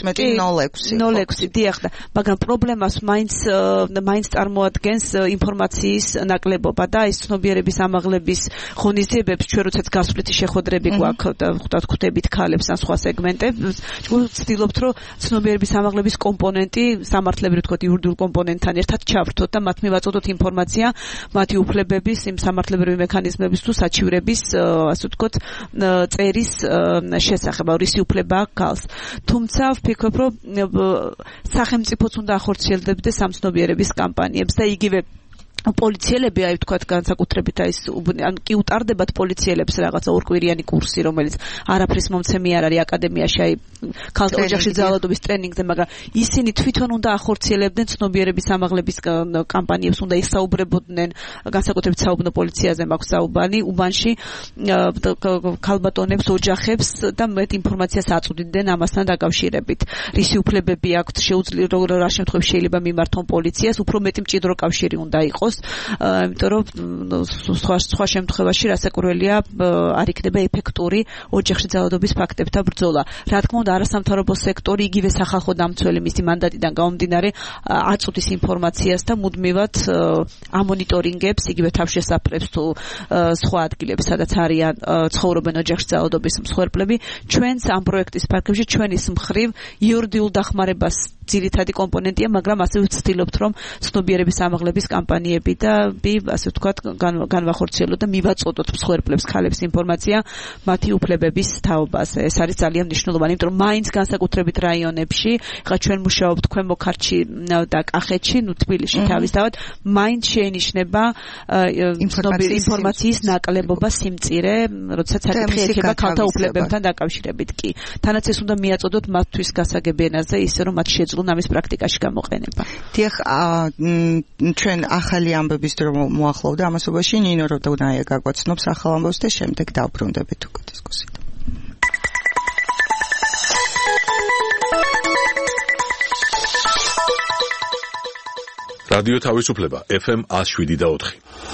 116-06 დიახ, მაგრამ პრობლემას მაინც წარმოადგენს ინფორმაციის ნაკლებობა და ეს ცნობიერების ამაღლების ღონისძიებებს ჩვენ როდესაც გასვლითი შეხვედრები გვაქვს და ხვდებით ქალებს ან სხვა სეგმენტებს, ვცდილობთ რომ ცნობიერების ამაღლების კომპონენტი სამართლებრივ თქვა იურიდიულ კომპონენტთან ერთად ჩავრთოთ და მათ მივაწოდოთ ინფორმაცია მათი უფლებების, იმ სამართლებრივი მექანიზმების თუ საჩივრების, ასე ვთქვათ, წერის შესახებ, რისი უფლება აქვს ქალს. თუმცა ვფიქრობ, რომ სახელმწიფოც უნდა ახორციელებდეს სამცნობიერების კამპანიებს და იგივე პოლიციელები, აი ვთქვათ, განსაკუთრებით აი ან კი უტარდებათ პოლიციელებს რაღაცა ორკვირიანი კურსი, რომელიც არაფრის მომცემი არ არის აკადემიაში, აი ქალთა ოჯახში ძალადობის ტრენინგზე, მაგრამ ისინი თვითონ უნდა ახორციელებდნენ ცნობიერების ამაღლების კამპანიებს, უნდა ისაუბრებოდნენ, განსაკუთრებით საუბნო პოლიციაზე მაქვს საუბარი, უბანში ქალბატონებს, ოჯახებს და მეტ ინფორმაციას აწვდიდნენ ამასთან დაკავშირებით. რისი უფლებები აქვთ, შეუძლია რა შემთხვევაში შეიძლება მიმართონ პოლიციას, უფრო მეტი მჭიდრო კავშირი უნდა იყოს. იმიტომ რომ სხვა შემთხვევაში რასაკვირველია არ იქნება ეფექტური ოჯახში ძალადობის ფაქტებთან ბრძოლა. რა თქმა უნდა, არასამთავრობო სექტორი იგივე სახალხო დამცველი მისი მანდატიდან გამომდინარე აწვდის ინფორმაციას და მუდმივად ამონიტორინგებს, იგივე თავშესაფრებს თუ სხვა ადგილებს, სადაც არიან ცხოვრობენ ოჯახში ძალადობის მსხვერპლები. ჩვენს ამ პროექტის ფარგლებში ჩვენის მხრივ იურიდიულ დახმარებას ძირითადი კომპონენტია, მაგრამ ასევე ვცდილობთ, რომ ცნობიერების ამაღლების კამპანიები და ასე ვთქვათ, განვახორციელოთ და მივაწოდოთ მსხვერპლებს, ქალებს ინფორმაცია მათი უფლებების თაობაზე. ეს არის ძალიან მნიშვნელოვანი, იმიტომ რომ მაინც განსაკუთრებით რაიონებში, ხა ჩვენ მუშაობთ ქვემო ქართლში და კახეთში, ნუ თბილისში თავისთავად, მაინც შეინიშნება ინფორმაციის ნაკლებობა, სიმწირე, როდესაც საკითხი ეხება ქალთა უფლებებთან დაკავშირებით. კი, თანაც ეს უნდა მიაწოდოთ მათთვის გასაგები ენაზე, ისე რომ მათ შეძლონ ამის პრაქტიკაში გამოყენება. დიახ, ჩვენ ახალი ამბების დრო მოახლოვდა ამასობაში, ნინო როდონაია გაგვაცნობს ახალ ამბებს და შემდეგ დავბრუნდებით უკვე დისკუსიით. რადიო თავისუფლება FM 107.4.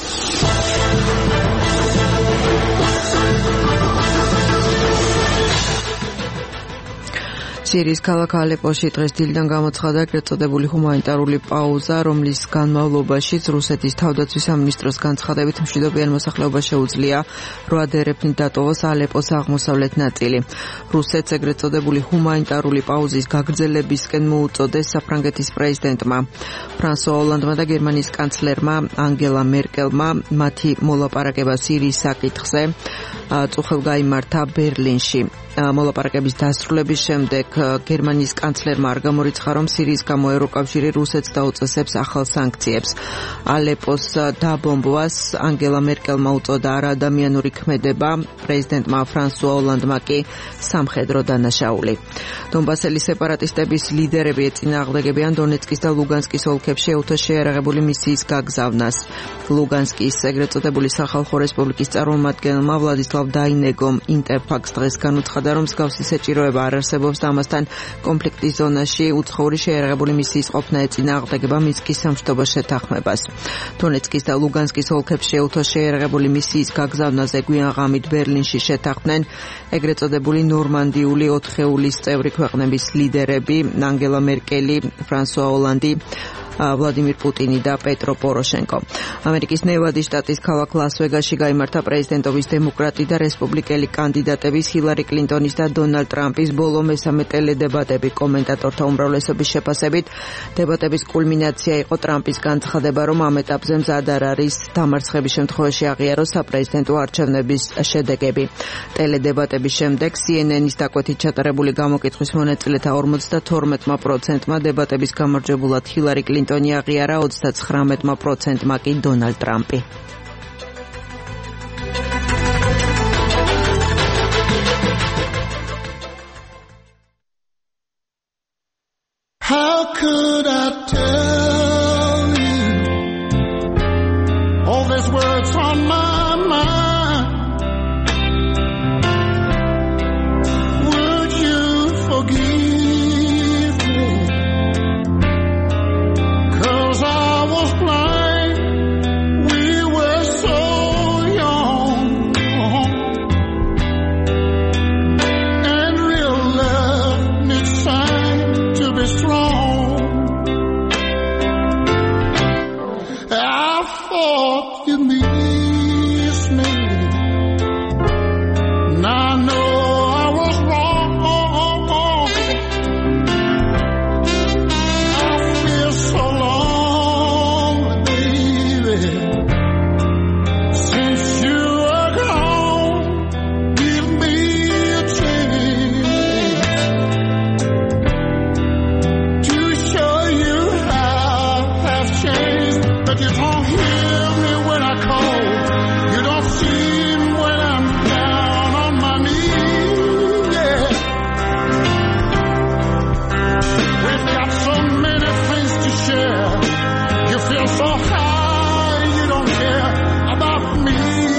სირიის ქალაქ ალეპოში დღეს დილიდან გამოცხადა ეგრეთ წოდებული ჰუმანიტარული პაუზა, რომლის განმავლობაშიც რუსეთის თავდაცვის სამინისტროს განცხადებით მშვიდობიან მოსახლეობას შეუძლია 8 ადერეფნით დატოვოს ალეპოს აღმოსავლეთ ნაწილი. რუსეთს ეგრეთ წოდებული ჰუმანიტარული პაუზის გაგრძელებისკენ მოუწოდეს საფრანგეთის პრეზიდენტმა ფრანსუა ოლანდმა და გერმანიის კანცლერმა ანგელა მერკელმა მათი მოლაპარაკება სირიის საკითხზე წუხელ გაიმართა ბერლინში. მოლაპარაკების დასრულების შემდეგ გერმანიის კანცლერმა არ გამორიცხა, რომ სირიის გამო ევროკავშირი რუსეთს დაუწესებს ახალ სანქციებს. ალეპოს დაბომბვას ანგელა მერკელმა უწოდა არაადამიანური ქმედება, პრეზიდენტმა ფრანსუა ოლანდმა კი სამხედრო დანაშაული. დონბასელის სეპარატისტების ლიდერები ეწინააღმდეგებიან დონეცკის და ლუგანსკის ოლქებში ეუთოს შეიარაღებული მისიის გაგზავნას. ლუგანსკის ეგრეთ წოდებული სახალხო რესპუბლიკის წარმომადგენელმა ვლადისლავ დაინეგომ ინტერფაქს დღეს განუცხადა, რომ მსგავსი საჭიროება არ არსებობს და ამასთან კონფლიქტის ზონაში უცხოური შეიარაღებული მისიის ყოფნა ეწინააღმდეგება მინსკის სამშვიდობო შეთანხმებას. დონეცკის და ლუგანსკის ოლქებში ეუთოს შეიარაღებული მისიის გაგზავნაზე გვიან ღამით ბერლინში შეთანხმდნენ ეგრეთ წოდებული ნორმანდიული ოთხეულის წევრი ქვეყნების ლიდერები ანგელა მერკელი, ფრანსუა ოლანდი, ვლადიმირ პუტინი და პეტრო პოროშენკო. ამერიკის ნევადის შტატის ქალაქ ლას-ვეგასში გაიმართა პრეზიდენტობის დემოკრატი და რესპუბლიკელი კანდიდატების ჰილარი კლინტონის და დონალდ ტრამპის ბოლო მესამე ტელედებატები. კომენტატორთა უმრავლესობის შეფასებით დებატების კულმინაცია იყო ტრამპის განცხადება, რომ ამ ეტაპზე მზად არ არის დამარცხების შემთხვევაში აღიაროს საპრეზიდენტო არჩევნების შედეგები. ტელედებატების შემდეგ CNN-ის დაკვეთით ჩატარებული გამოკითხვის მონაწილეთა 52%-მა დებატების გამარჯვებულად ჰილარი კლინტონი აღიარა, 39%-მა კი დონალდ ტრამპი. How could I tell you all these words on my mind? Would you forgive me? 'Cause I was blind, we were so young, and real love needs time to be strong. I thought you missed me. Now I know I was wrong. I feel so lonely, baby. Since you are gone, give me a chance to show you how I've changed. But you don't hear me when I call. You don't see me when I'm down on my knees. Yeah. We've got so many things to share. You feel so high, you don't care about me.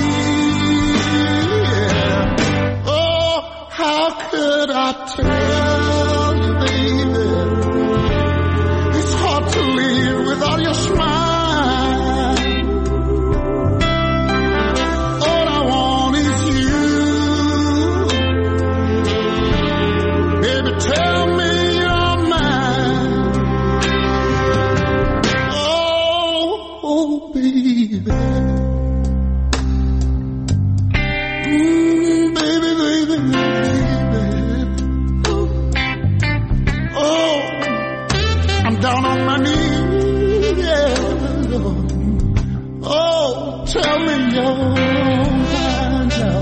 Yeah. Oh, how could I tell you, baby? It's hard to live without your smile. All I want is you. Baby, tell me you're mine. Oh, baby. Baby, baby, baby. Oh, I'm down on my knees. Yeah. Oh, tell me you're mine now.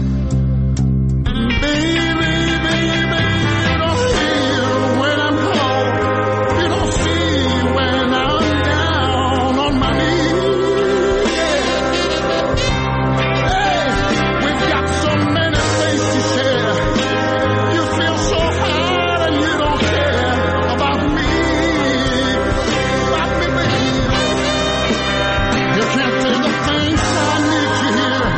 Baby, baby, you don't hear when I'm cold. You don't see when I'm down on my knees. Yeah. Hey, we've got so many things to share. You feel so high and you don't care about me. About me, baby. You can't tell the things I need to hear.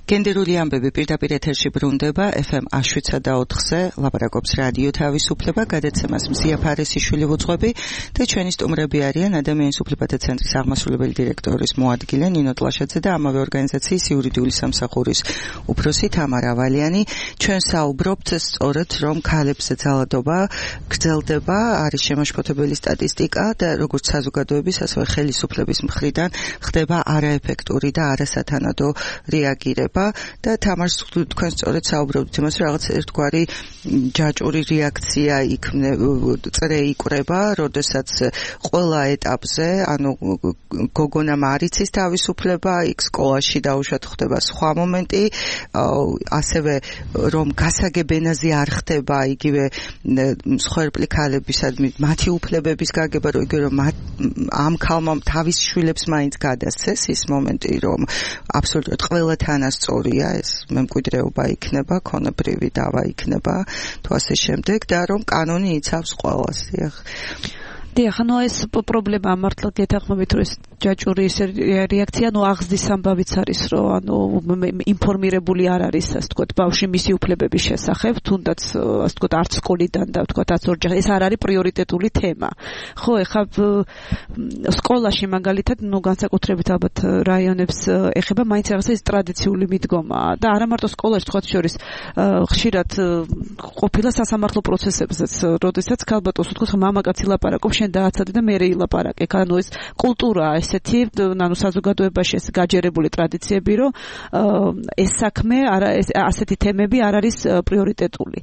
გენდერული ამბები პირდაპირ ეთერში ბრუნდება FM 107.4-ზე ლაპარაკობს რადიო თავისუფლება, გადაცემას მზია ფარესიშვილი ვუძღვები და ჩვენი სტუმრები არიან ადამიანის უფლებათა ცენტრის აღმასრულებელი დირექტორის მოადგილე ნინო ტლაშაძე და ამავე ორგანიზაციის იურიდიული სამსახურის უფროსი თამარა ვალიანი. ჩვენ საუბრობთ სწორედ რომ ქალებზე ძალადობა გრძელდება, არის შემაშფოთებელი სტატისტიკა და როგორც საზოგადოების ასევე ხელისუფლების მხრიდან ხდება არაეფექტური და არასათანადო რეაგირება და თამარს თქვენ სწორედ საუბრობთ იმას, რომ რაღაც ერთგვარი ჯაჭვური რეაქცია წრე იკვრება, როდესაც ყველა ეტაპზე, ანუ გოგონამ არ იცის თავისუფლება, იქ სკოლაში დაუშვათ ხდება სხვა მომენტი, ასევე რომ გასაგებ ენაზე არ ხდება იგივე მსხვერპლი ქალებისადმი მათი უფლებების გაგება, რომ ამ ქალმა თავის შვილებს მაინც გადასცეს ის მომენტი, რომ აბსოლუტურად ყველა თანასწორია, ეს მემკვიდრეობა იქნება, ქონებრივი დავა იქნება, თუ ასე შემდეგ და რომ კანონი იცავს ყველას. დიახ, ანუ ეს პრობლემა მართლა გეთანხმებით, რომ ეს ჯაჭვური რეაქცია, ანუ აღზრდის ამბავიც არის, რომ ანუ ინფორმირებული არ არის, ასე ვთქვათ, ბავშვი მისი უფლებების შესახებ, თუნდაც ასე ვთქვათ, არც სკოლიდან და ვთქვათ, არც ორჯერ, ეს არ არის პრიორიტეტული თემა. ხო, ეხლა სკოლაში მაგალითად, ну, განსაკუთრებით ალბათ რაიონებს ეხება, მაინც რაღაცა ის ტრადიციული მიდგომაა და არა მარტო სკოლაში, თქვათ შორის, ხშირად ყოფილა სასამართლო პროცესებზეც, როდესაც ქალბატონს ვთქვათ, მამაკაცი ლაპარაკობს, შენ დააცადე და მერე ილაპარაკე. ანუ ეს კულტურაა ესეთი, ანუ საზოგადოებაში ეს გაჯერებული ტრადიციები, რომ ეს საქმე, ასეთი თემები არ არის პრიორიტეტული.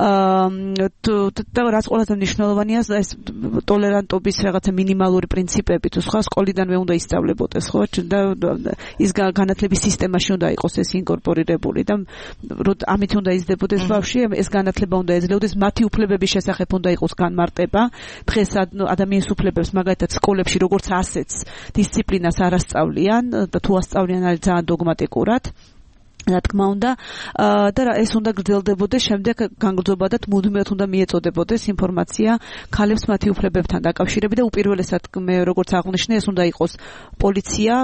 და რაც ყველაზე მნიშვნელოვანია, ეს ტოლერანტობის რაღაცა მინიმალური პრინციპები, თუ სხვა სკოლიდანვე უნდა ისწავლებოდეს, ხო? და ის განათლების სისტემაში უნდა იყოს ეს ინკორპორირებული და ამით უნდა იზრდებოდეს ბავშვი, ეს განათლება უნდა ეძლეოდეს, მათი უფლებების შესახებ უნდა იყოს განმარტება. დღეს ადამიანის უფლებებს მაგალითად სკოლებში როგორც ასეც დისციპლინას არ ასწავლიან და თუ ასწავლიან არის ძალიან დოგმატიკურად. რა თქმა უნდა და ეს უნდა გრძელდებოდეს, შემდეგ განგრძობადად მუდმივად უნდა მიეწოდებოდეს ინფორმაცია ქალებს მათი უფლებებთან დაკავშირებით და უპირველესად მე როგორც აღვნიშნე, ეს უნდა იყოს პოლიცია,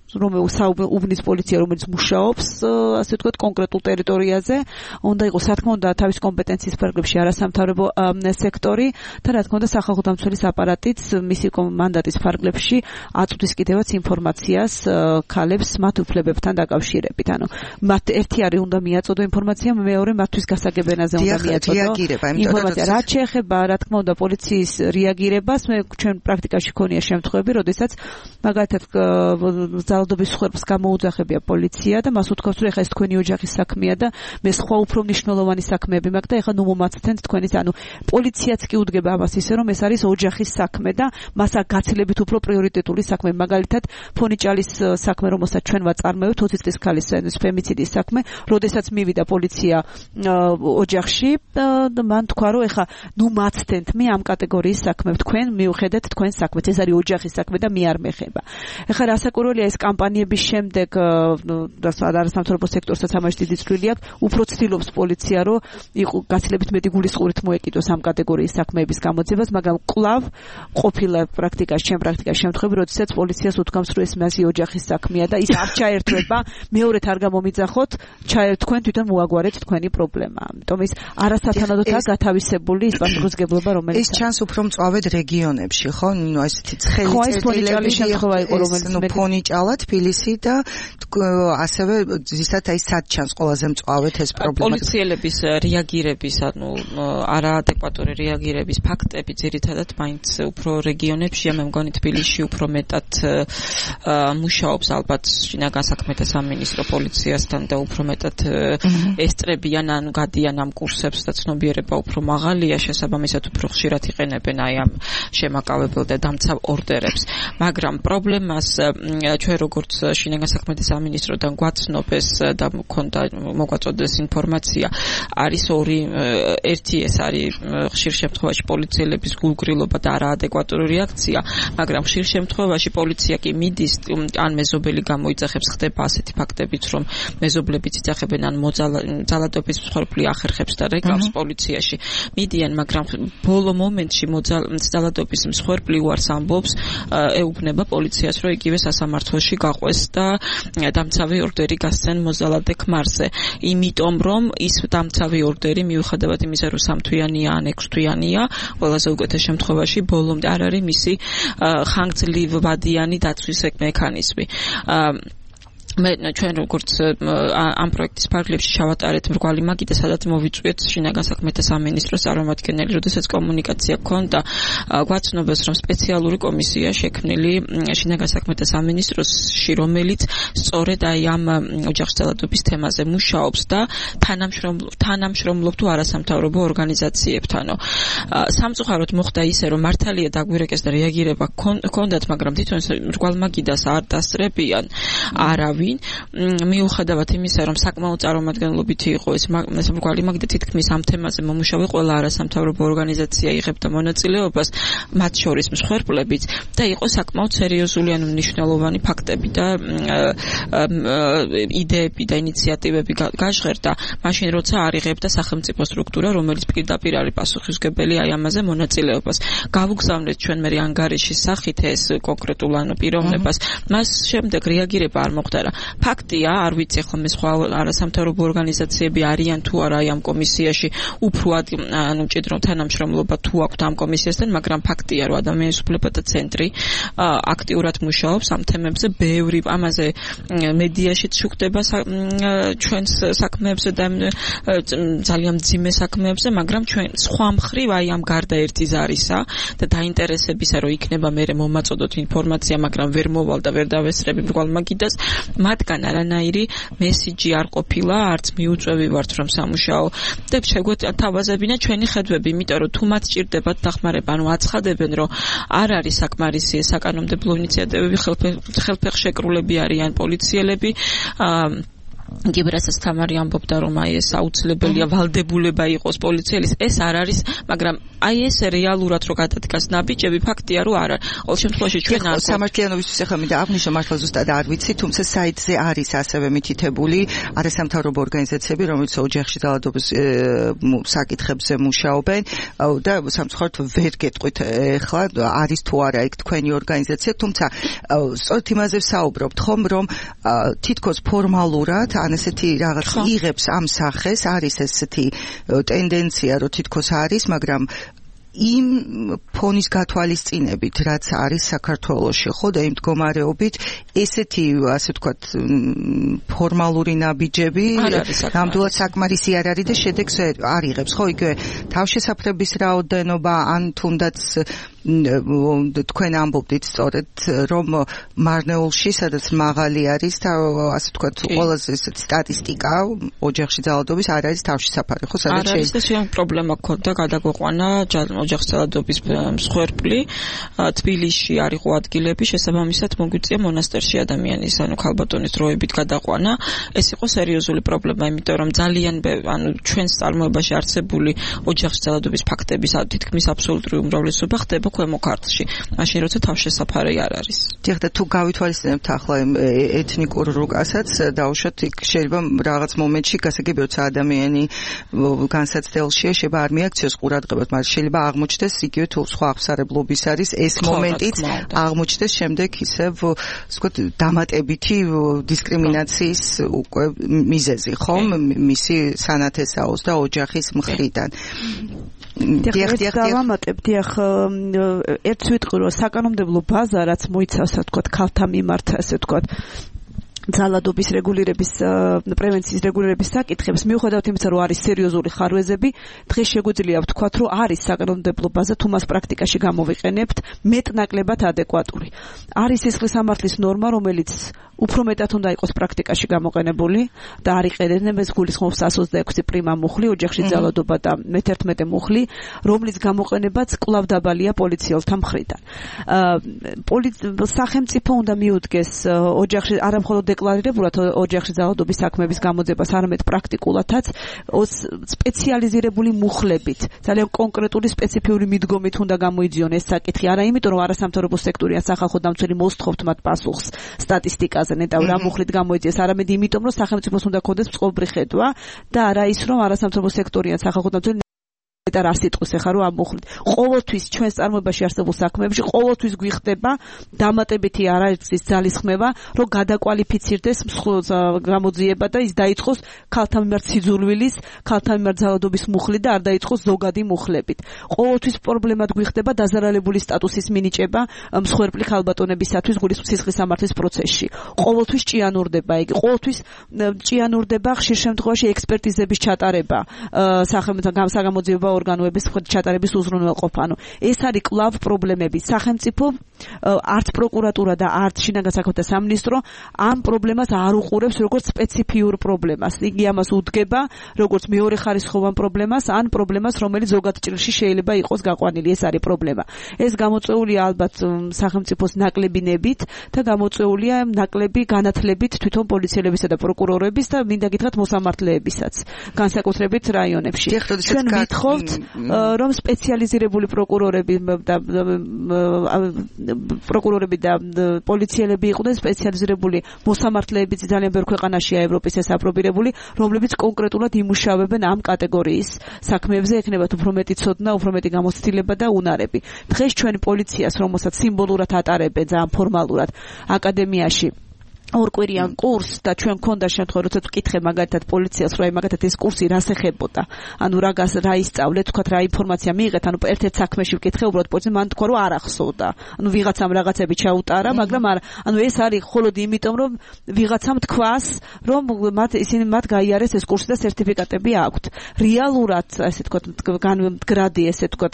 უბნის პოლიცია, რომელიც მუშაობს, ასე ვთქვათ, კონკრეტულ ტერიტორიაზე, უნდა იყოს, რა თქმა უნდა, თავის კომპეტენციის ფარგლებში არასამთავრობო სექტორი და რა თქმა უნდა, სახალხო დამცველის აპარატიც მისი მანდატის ფარგლებში აწვდის კიდევაც ინფორმაციას ქალებს მათ უფლებებთან დაკავშირებით. ანუ მათ ერთი არის უნდა მიაწოდო ინფორმაცია, მეორე მათთვის გასაგებ ენაზე უნდა მიაწოდო ინფორმაცია. რაც შეეხება, რა თქმა უნდა, პოლიციის რეაგირებას, ჩვენ პრაქტიკაში ქონია შემთხვევები, როდესაც მაგალითად ძალადობის მსხვერპლს გამოუძახებია პოლიცია და მას უთქვამს, რომ ეხლა ეს თქვენი ოჯახის საქმეა და მე სხვა უფრო მნიშვნელოვანი საქმეები მაქვს და ეხლა ნუ მომაცდენთ თქვენის, ანუ პოლიციაც კი უდგება ამას ისე, რომ ეს არის ოჯახის საქმე და მას გაცილებით უფრო პრიორიტეტული საქმე. მაგალითად, ფონიჭალის საქმე, რომელსაც ჩვენ ვაწარმოებთ, 20 წლის ქალის ფემიციდის საქმე, როდესაც მივიდა პოლიცია ოჯახში და მან თქვა, რომ ეხლა ნუ მაცდენთ მე ამ კატეგორიის საქმებს, თქვენ მიუხედეთ თქვენს საქმეს, ეს არის ოჯახის საქმე და მე არ მეხება. ეხლა რასაკვირველია, ეს კამპანიების შემდეგ არასამთავრობო სექტორსაც ამაში დიდი წვლილი აქვს, უფრო ცდილობს პოლიცია, რომ გაცილებით მეტი გულისყურით მოეკიდოს ამ კატეგორიის საქმეების გამოძებას, მაგრამ კვლავ ყოფილა პრაქტიკაში, ჩემ პრაქტიკაში შემთხვევები, როდესაც პოლიციას უთქვამს, რომ ეს მასი ოჯახის საქმეა და ის არ ჩაერთვება, მეორედ არ გამომიძახოთ, თქვენ თვითონ მოაგვარეთ თქვენი პრობლემა. ამიტომ ის არასათანადოა გათავისებული ის პასუხისმგებლობა, რომელიც ეს ჩანს უფრო მწვავედ რეგიონებში, ხო? ნუ ესეთი ცხელი ხო, ეს ფონიჭალის შემთხვევა იყო, რომელიც ფონიჭალა, თბილისი და ასევე ზუსტად აი სად ჩანს ყველაზე მწვავედ ეს პრობლემა. პოლიციელების რეაგირების, ანუ არაადეკვატური რეაგირების ფაქტები ძირითადად მაინც უფრო რეგიონებშია, მე მგონი თბილისში უფრო მეტად მუშაობს ალბათ შინაგან საქმეთა სამინისტრო პოლიციასთან და უფრო მეტად ესწრებიან, ანუ გადიან ამ კურსებს და ცნობიერება უფრო მაღალია, შესაბამისად უფრო ხშირად იყენებენ აი ამ შემაკავებელ და დამცავ ორდერებს. მაგრამ პრობლემას ჩვენ როგორც შინაგან საქმეთა სამინისტროდან გვაცნობეს და მქონდა მოგვაწოდეს ინფორმაცია, არის ორი, ერთი ეს არის ხშირ შემთხვევაში პოლიციელების გულგრილობა და არაადეკვატური რეაქცია, მაგრამ ხშირ შემთხვევაში პოლიცია კი მიდის, ან მეზობელი გამოიძახებს, ხდება ასეთი ფაქტებიც, რომ მეზობლებიც იძახებენ ან ძალადობის მსხვერპლი ახერხებს და რეკავს პოლიციაში. მიდიან, მაგრამ ბოლო მომენტში ძალადობის მსხვერპლი უარს ამბობს, ეუბნება პოლიციას, რომ იგივე სასამართლოში სექტორში გაყვეს და დამცავი ორდერი გასცენ მოზალადე ქმარზე. იმიტომ რომ ის დამცავი ორდერი მიუხედავად იმისა, რომ 3 თვიანია ან 6 თვიანია, ყველაზე უკეთეს შემთხვევაში ბოლომდე არ არის მისი ხანგრძლივვადიანი დაცვის მექანიზმი. ჩვენ როგორც ამ პროექტის ფარგლებში ჩავატარეთ მრგვალი მაგიდა, სადაც მოვიწვიეთ შინაგან საქმეთა სამინისტროს წარმომადგენელი, როდესაც კომუნიკაცია ჰქონდა, გვაცნობეს, რომ სპეციალური კომისია შექმნილი შინაგან საქმეთა სამინისტროში, რომელიც სწორედ აი ამ ოჯახში ძალადობის თემაზე მუშაობს და თანამშრომლობ თუ არასამთავრობო ორგანიზაციებთანო. სამწუხაროდ მოხდა ისე, რომ მართალია დაგვირეკეს და რეაგირება ჰქონდათ, მაგრამ თვითონ მრგვალ მაგიდას არ დასწრებიან არავინ. მიუხედავად იმისა, რომ საკმაოდ წარმომადგენლობითი იყო ეს მრგვალი მაგიდა, თითქმის ამ თემაზე მომუშავე ყველა არასამთავრობო ორგანიზაცია იღებდა მონაწილეობას, მათ შორის მსხვერპლებიც და იყო საკმაოდ სერიოზული ან მნიშვნელოვანი ფაქტები და იდეები და ინიციატივები გაჟღერდა, მაშინ როცა არ იღებდა სახელმწიფო სტრუქტურა, რომელიც პირდაპირ არის პასუხისმგებელი აი ამაზე მონაწილეობას. გავუგზავნეთ ჩვენ მე ანგარიშის სახით ეს კონკრეტულ პიროვნებას, მას შემდეგ რეაგირება არ მოხდა. ფაქტია, არ ვიცი ხო მე სხვა არასამთავრობო ორგანიზაციები არიან თუ არა ამ კომისიაში, უფრო უჭედრო თანამშრომლობა თუ აქვთ ამ კომისიასთან, მაგრამ ფაქტია, რომ ადამიანის უფლებათა ცენტრი აქტიურად მუშაობს ამ თემებზე, ბევრი ამაზე მედიაში შუქდება ჩვენს საქმეებზე და ძალიან მძიმე საქმეებზე, მაგრამ ჩვენ სხვა მხრივ აი ამ გარდა ერთი ზარისა და დაინტერესებისა, რომ იქნება მე მომაწოდოთ ინფორმაცია, მაგრამ ვერ მოვალ და ვერ დავესწრები მრგვალ მაგიდას. მათგან არანაირი მესიჯი არ ყოფილა, არც მიუწვევი ვართ რომ სამუშაო და შეგვეთავაზებინა ჩვენი ხედვები, იმიტომ რომ თუ მათ სჭირდებათ დახმარება, ანუ აცხადებენ, რომ არ არის საკმარისი საკანონმდებლო ინიციატივები, ხელფეხშეკრულები არიან პოლიციელები, გიბრასაც თამარი ამბობდა, რომ აი ეს აუცილებელია ვალდებულება იყოს პოლიციელის, ეს არ არის, მაგრამ აი ეს რეალურად რო გადადგას ნაბიჯები, ფაქტია, რომ არ არის. ყოველ შემთხვევაში ჩვენ არ სამართლიანობისთვის ახლა მინდა აღნიშნო, მართლა ზუსტად არ ვიცი, თუმცა საიტზე არის ასევე მითითებული არასამთავრობო ორგანიზაციები, რომელიც ოჯახში ძალადობის საკითხებზე მუშაობენ და სამწუხაროდ ვერ გეტყვით ახლა არის თუ არა იქ თქვენი ორგანიზაცია, თუმცა სწორედ იმაზე ვსაუბრობთ ხომ, რომ თითქოს ფორმალურად ან ესეთი რაღაც იღებს ამ სახეს, არის ესეთი ტენდენცია, რომ თითქოს არის, მაგრამ იმ ფონის გათვალისწინებით, რაც არის საქართველოში, ხო და იმ მდგომარეობით ესეთი, ასე ვთქვათ, ფორმალური ნაბიჯები ნამდვილად საკმარისი არ არის და შედეგს არ იღებს, ხო, იგივე თავშესაფრების რაოდენობა, ან თუნდაც თქვენ ამბობდით სწორედ, რომ მარნეულში, სადაც მაღალი არის და ასე ვთქვათ, ყველაზე სტატისტიკა ოჯახში ძალადობის არ არის თავშესაფარი, ხო, სადაც არის ეს პრობლემა ქონდა, გადაგვეყვანა ოჯახში ძალადობის მსხვერპლი, თბილისში არ იყო ადგილები, შესაბამისად მოგვიწია მონასტერში ადამიანის, ანუ ქალბატონის დროებით გადაყვანა. ეს იყო სერიოზული პრობლემა, იმიტომ რომ ძალიან ანუ ჩვენს წარმოებაში არსებული ოჯახში ძალადობის ფაქტების თითქმის აბსოლუტური უმრავლესობა ხდება ქვემო ქართლში, მაშინ როცა თავშესაფარი არ არის. დიახ, და თუ გავითვალისწინებთ ახლა ეთნიკურ რუკასაც, დაუშვათ იქ შეიძლება რაღაც მომენტში გასაგები, როცა ადამიანი განსაცდელშია, შეიძლება არ მიაქციოს ყურადღებას, მაგრამ შეიძლება აღმოჩნდეს იგივე თუ სხვა აღსარებლობის არის ეს მომენტიც აღმოჩნდეს შემდეგ ისევ ვთქვათ დამატებითი დისკრიმინაციის უკვე მიზეზი, ხომ, მისი სანათესაოს და ოჯახის მხრიდან. დავამატებ, ერთს ვიტყვი, რომ საკანონმდებლო ბაზა, რაც მოიცავს, ასე ვთქვათ, ქალთა მიმართ, ასე ვთქვათ, ძალადობის რეგულირების პრევენციის რეგულირების საკითხებს, მიუხედავად იმისა, რომ არის სერიოზული ხარვეზები, დღეს შეგვიძლია ვთქვათ, რომ არის საკანონმდებლო ბაზა, თუ მას პრაქტიკაში გამოვიყენებთ, მეტნაკლებად ადეკვატური. არის სისხლისამართლის ნორმა, რომელიც უფრო მეტად უნდა იყოს პრაქტიკაში გამოყენებული და არ იყენებენ ეს გულისხმობს 126 პრიმა მუხლი, ოჯახში ძალადობა და მე-11 მუხლი, რომლის გამოყენებაც კვლავ დაბალია პოლიციელთა მხრიდან. სახელმწიფო უნდა მიუდგეს ოჯახში არა მხოლოდ დეკლარირებულად ოჯახში ძალადობის საქმეების გამოძებას, არამედ პრაქტიკულადაც სპეციალიზირებული მუხლებით, ძალიან კონკრეტული სპეციფიური მიდგომით უნდა გამოიძიონ ეს საკითხი, არა იმიტომ რომ არასამთავრობო სექტორი ან სახალხო დამცველი მოსთხოვთ მათ პასუხს სტატისტიკაზე ნეტავ რა მუხლით გამოიძიეს, არამედ იმიტომ რომ სახელმწიფოს უნდა ქონდეს წყობრი ხედვა და არა ის რომ არასამთავრობო სექტორი ან სახალხო დამცველი და რა სიტყვის ახლა რომ ამოხლით. ყოველთვის ჩვენს წარმოებაში არსებულ საქმეებში ყოველთვის გვიხდება დამატებითი არაერთის ძალისხმევა, რომ გადაკვალიფიცირდეს გამოძიება და ის დაიწყოს ქალთა მიმართ სიძულვილის, ქალთა მიმართ ძალადობის მუხლით და არ დაიწყოს ზოგადი მუხლებით. ყოველთვის პრობლემად გვიხდება დაზარალებული სტატუსის მინიჭება მსხვერპლი ქალბატონებისათვის გულისხმის სისხლის სამართლის პროცესში. ყოველთვის ჭიანურდება იგი, ყოველთვის ჭიანურდება ხშირ შემთხვევაში ექსპერტიზების ჩატარება, საგამოძიებო ორგანოების ჩატარების უზრუნველყოფა. ეს არის კლავ პრობლემები. სახელმწიფო არც პროკურატურა და არც შინაგან საქმეთა სამინისტრო ამ პრობლემას არ უყურებს როგორც სპეციფიურ პრობლემას. იგი ამას უდგება როგორც მეორე ხარისხოვან პრობლემას, ან პრობლემას, რომელიც ზოგად ჭრილში შეიძლება იყოს გაყვანილი. ეს არის პრობლემა. ეს გამოწვეულია ალბათ სახელმწიფოს ნაკლებინებით და გამოწვეულია ნაკლები განათლებით თვითონ პოლიციელებისა და პროკურორების და მინდა გითხრათ მოსამართლეებისაც, განსაკუთრებით რაიონებში. ჩვენ ვითხოვთ, რომ სპეციალიზირებული პროკურორები და პოლიციელები იყვნენ სპეციალიზირებული მოსამართლეებიც ძალიან ბევრ ქვეყანაშია ევროპის ეს აპრობირებული, რომლებიც კონკრეტულად იმუშავებენ ამ კატეგორიის საქმეებზე, ექნებათ უფრო მეტი ცოდნა, უფრო მეტი გამოცდილება და უნარები. დღეს ჩვენ პოლიციას, რომელსაც სიმბოლურად ატარებენ ძალიან ფორმალურად აკადემიაში ორკვირიან კურსს და ჩვენ მქონდა შემთხვევა, როცა ვკითხე მაგალითად პოლიციას, რომ მაგალითად ეს კურსი რას ეხებოდა. ანუ რა ისწავლეთ, თქვათ რა ინფორმაცია მიიღეთ, ანუ ერთ-ერთ საქმეში ვკითხე, უბრალოდ პოლიციამ მან თქვა, რომ არ ახსოვდა. ანუ ვიღაცამ რაღაცები ჩაუტარა, მაგრამ არა, ანუ ეს არის მხოლოდ იმიტომ, რომ ვიღაცამ თქვას, რომ ისინი მათ გაიარეს ეს კურსი და სერტიფიკატები აქვთ. რეალურად, ესე თქვათ, განმდგრადი, ესე თქვათ,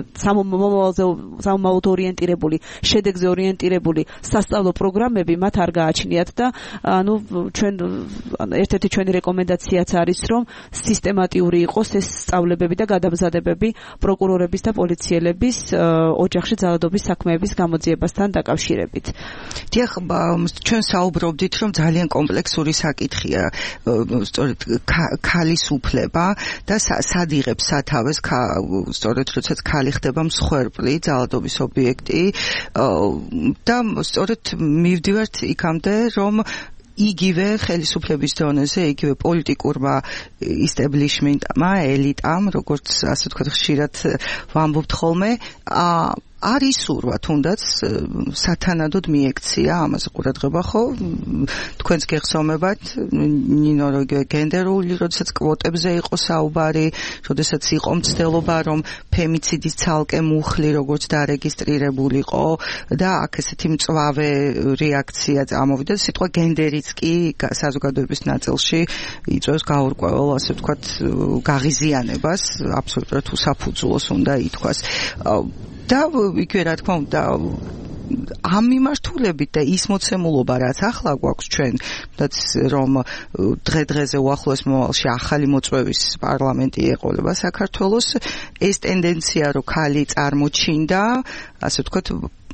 სამომავალზე ორიენტირებული, შედეგზე ორიენტირებული სასწავლო პროგრამები მათ არ გააჩნიათ. და ანუ ჩვენ ერთ-ერთი ჩვენი რეკომენდაციაც არის, რომ სისტემატიური იყოს ეს სწავლებები და გადამზადებები პროკურორების და პოლიციელების ოჯახში ძალადობის საქმეების გამოძიებასთან დაკავშირებით. დიახ, ჩვენ საუბრობდით, რომ ძალიან კომპლექსური საკითხია, სწორედ ქალის უფლება და სად იღებს სათავეს, სწორედ როდესაც ქალი ხდება მსხვერპლი, ძალადობის ობიექტი და სწორედ მივდივართ იქამდე, რომ იგივე ხელისუფლების დონეზე, იგივე პოლიტიკურმა ისტებლიშმენტმა, ელიტამ, როგორც ასე ვთქვათ, ხშირად ვამბობთ ხოლმე, არ ისურვა თუნდაც სათანადოდ მიექცია ამაზე ყურადღება, ხო? თქვენს გეხსოვებათ, ნინო გენდერული, როდესაც კვოტებზე იყო საუბარი, როდესაც იყო მცდელობა, რომ ფემიციდის ცალკე მუხლი როგორც დარეგისტრირებულიყო და აქ ესეთი მწვავე რეაქცია წამოვიდა, სიტყვა გენდერიც კი საზოგადოების ნაწილში იწვევს გაურკვეველ, ასე ვთქვათ, გაღიზიანებას, აბსოლუტურად უსაფუძვლოს უნდა ითქვას. და იქ რა თქმა უნდა ამ მიმართულებით და ის მოცემულობა რაც ახლა გვაქვს ჩვენ, რომ დღე-დღეზე უახლოეს მომავალში ახალი მოწვევის პარლამენტი ეყოლება საქართველოს, ეს ტენდენცია რომ ქალი წარმოჩინდა, ასე ვთქვათ,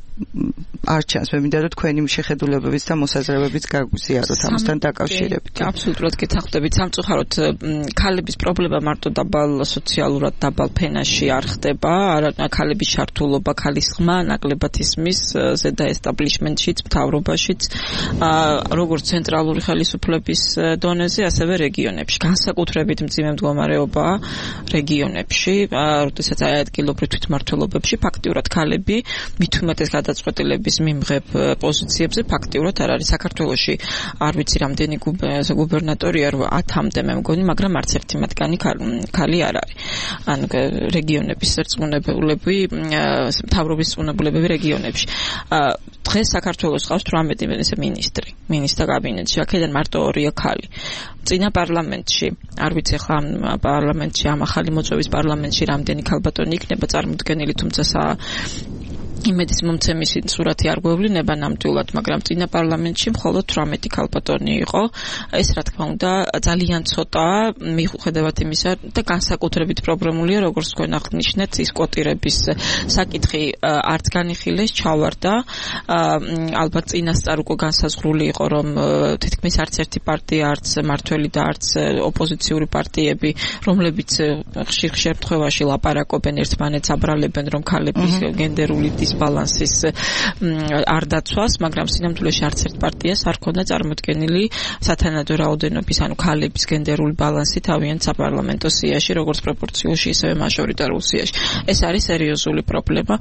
არ ჩანს. მე მინდა რომ თქვენი შეხედულებებიც და მოსაზრებებიც გაგვიზიაროთ ამასთან დაკავშირებით. აბსოლუტურად გეთანხმდებით. სამწუხაროდ ქალების პრობლემა მარტო დაბალ სოციალურად დაბალ ფენაში არ ხდება, ქალების ჩართულობა, ქალის ხმა ნაკლებად ისმის ზედა ესტაბლიშმენტშიც, მთავრობაშიც, როგორც ცენტრალური ხელისუფლების დონეზე, ასევე რეგიონებში. განსაკუთრებით მძიმე მდგომარეობაა რეგიონებში, როდესაც ადგილობრივ თვითმმართველობებში ფაქტიურად ქალები მით უმეტეს გადაწყვეტილების მიმღებ პოზიციებზე ფაქტიურად არ არის. საქართველოში არ ვიცი რამდენი გუბერნატორია, 10-მდე მე მგონი, მაგრამ არც ერთი მათგანი ქალი არ არის. ანუ რეგიონების რწმუნებულები, მთავრობის რწმუნებულები რეგიონებში. დღეს საქართველოს ყავს 18 მინისტრთა კაბინეტში, აქედან მარტო 2-ია ქალი. წინა პარლამენტში, არ ვიცი ახლა პარლამენტში, ამ ახალი მოწვევის პარლამენტში რამდენი ქალბატონი იქნება წარმოდგენილი, თუმცა იმედის მომცემის სურათი არ გვევლინება ნამდვილად, მაგრამ წინა პარლამენტში მხოლოდ 18 ქალბატონი იყო. ეს რა თქმა უნდა ძალიან ცოტაა, მიუხედავად იმისა და განსაკუთრებით პრობლემულია, როგორც თქვენ აღნიშნეთ, ის კვოტირების საკითხი არც განიხილეს, ჩავარდა. ალბათ წინასწარ უკვე განსაზღვრული იყო, რომ თითქმის არც ერთი პარტია, არც მართველი და არც ოპოზიციური პარტიები, რომლებიც ხშირ შემთხვევაში ლაპარაკობენ ერთმანეთს, აბრალებენ, რომ ქალების გენდერული დისბალანსის არ დაცვას, მაგრამ სინამდვილეში არც ერთ პარტიას არ ქონდა წარმოდგენილი სათანადო რაოდენობის, ანუ ქალების გენდერული ბალანსი თავიანთ საპარლამენტო სიაში, როგორც პროპორციულში, ისევე მაჟორიტარულ სიაში. ეს არის სერიოზული პრობლემა.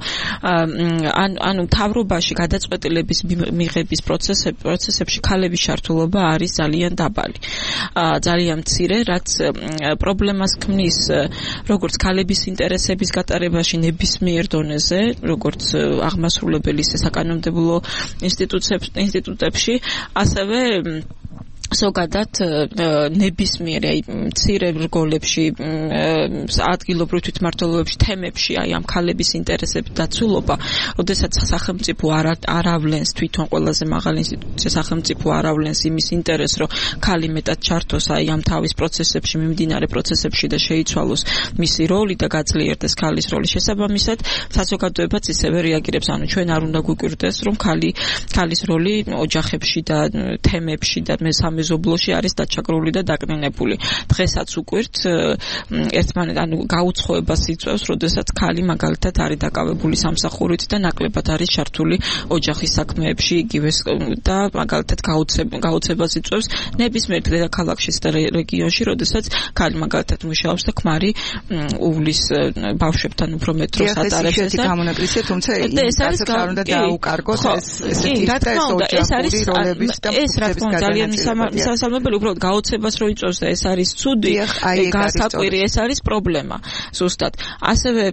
ანუ მთავრობაში გადაწყვეტილების მიღების პროცესებში ქალების ჩართულობა არის ძალიან დაბალი. ძალიან მცირე, რაც პრობლემას ქმნის როგორც ქალების ინტერესების გატარებაში ნებისმიერ დონეზე, როგორც აღმასრულებელი ისე საკანონმდებლო ინსტიტუტებში, ასევე ზოგადად ნებისმიერ მცირე რგოლებში, ადგილობრივ თვითმმართველობებში, თემებში ამ ქალების ინტერესების დაცულობა, როდესაც სახელმწიფო არ ავლენს თვითონ ყველაზე მაღალი ინსტიტუცია სახელმწიფო არ ავლენს იმის ინტერესს, რომ ქალი მეტად ჩართოს ამ თავის პროცესებში, მიმდინარე პროცესებში და შეიცვალოს მისი როლი და გაძლიერდეს ქალის როლი. შესაბამისად, საზოგადოებაც ისევე რეაგირებს, ანუ ჩვენ არ უნდა გვიკვირდეს, რომ ქალის როლი ოჯახებში და თემებში და მეზობლოში არის დაჩაგრული და დაკნინებული. დღესაც უკვირთ ერთმანეთს გაუცხოებას იწვევს, როდესაც ქალი მაგალითად არის დაკავებული სამსახურით და ნაკლებად არის ჩართული ოჯახის საქმეებში იგივე და მაგალითად გაუცებას იწვევს ნებისმიერ დედაქალაქში და რეგიონში, როდესაც ქალი მაგალითად მუშაობს და ქმარი უვლის ბავშვებთან უფრო მეტ დროს ატარებს ეს გამონაკლისია, თუმცა ეს უნდა დაუკარგოს ესეთი ოჯახური როლების და ეს რა თქმა უნდა ძალიან მისასალმებელი, უბრალოდ გაოცებას რო იწვევს და ეს არის ცუდი, გასაკვირი, ეს არის პრობლემა. ზუსტად. ასევე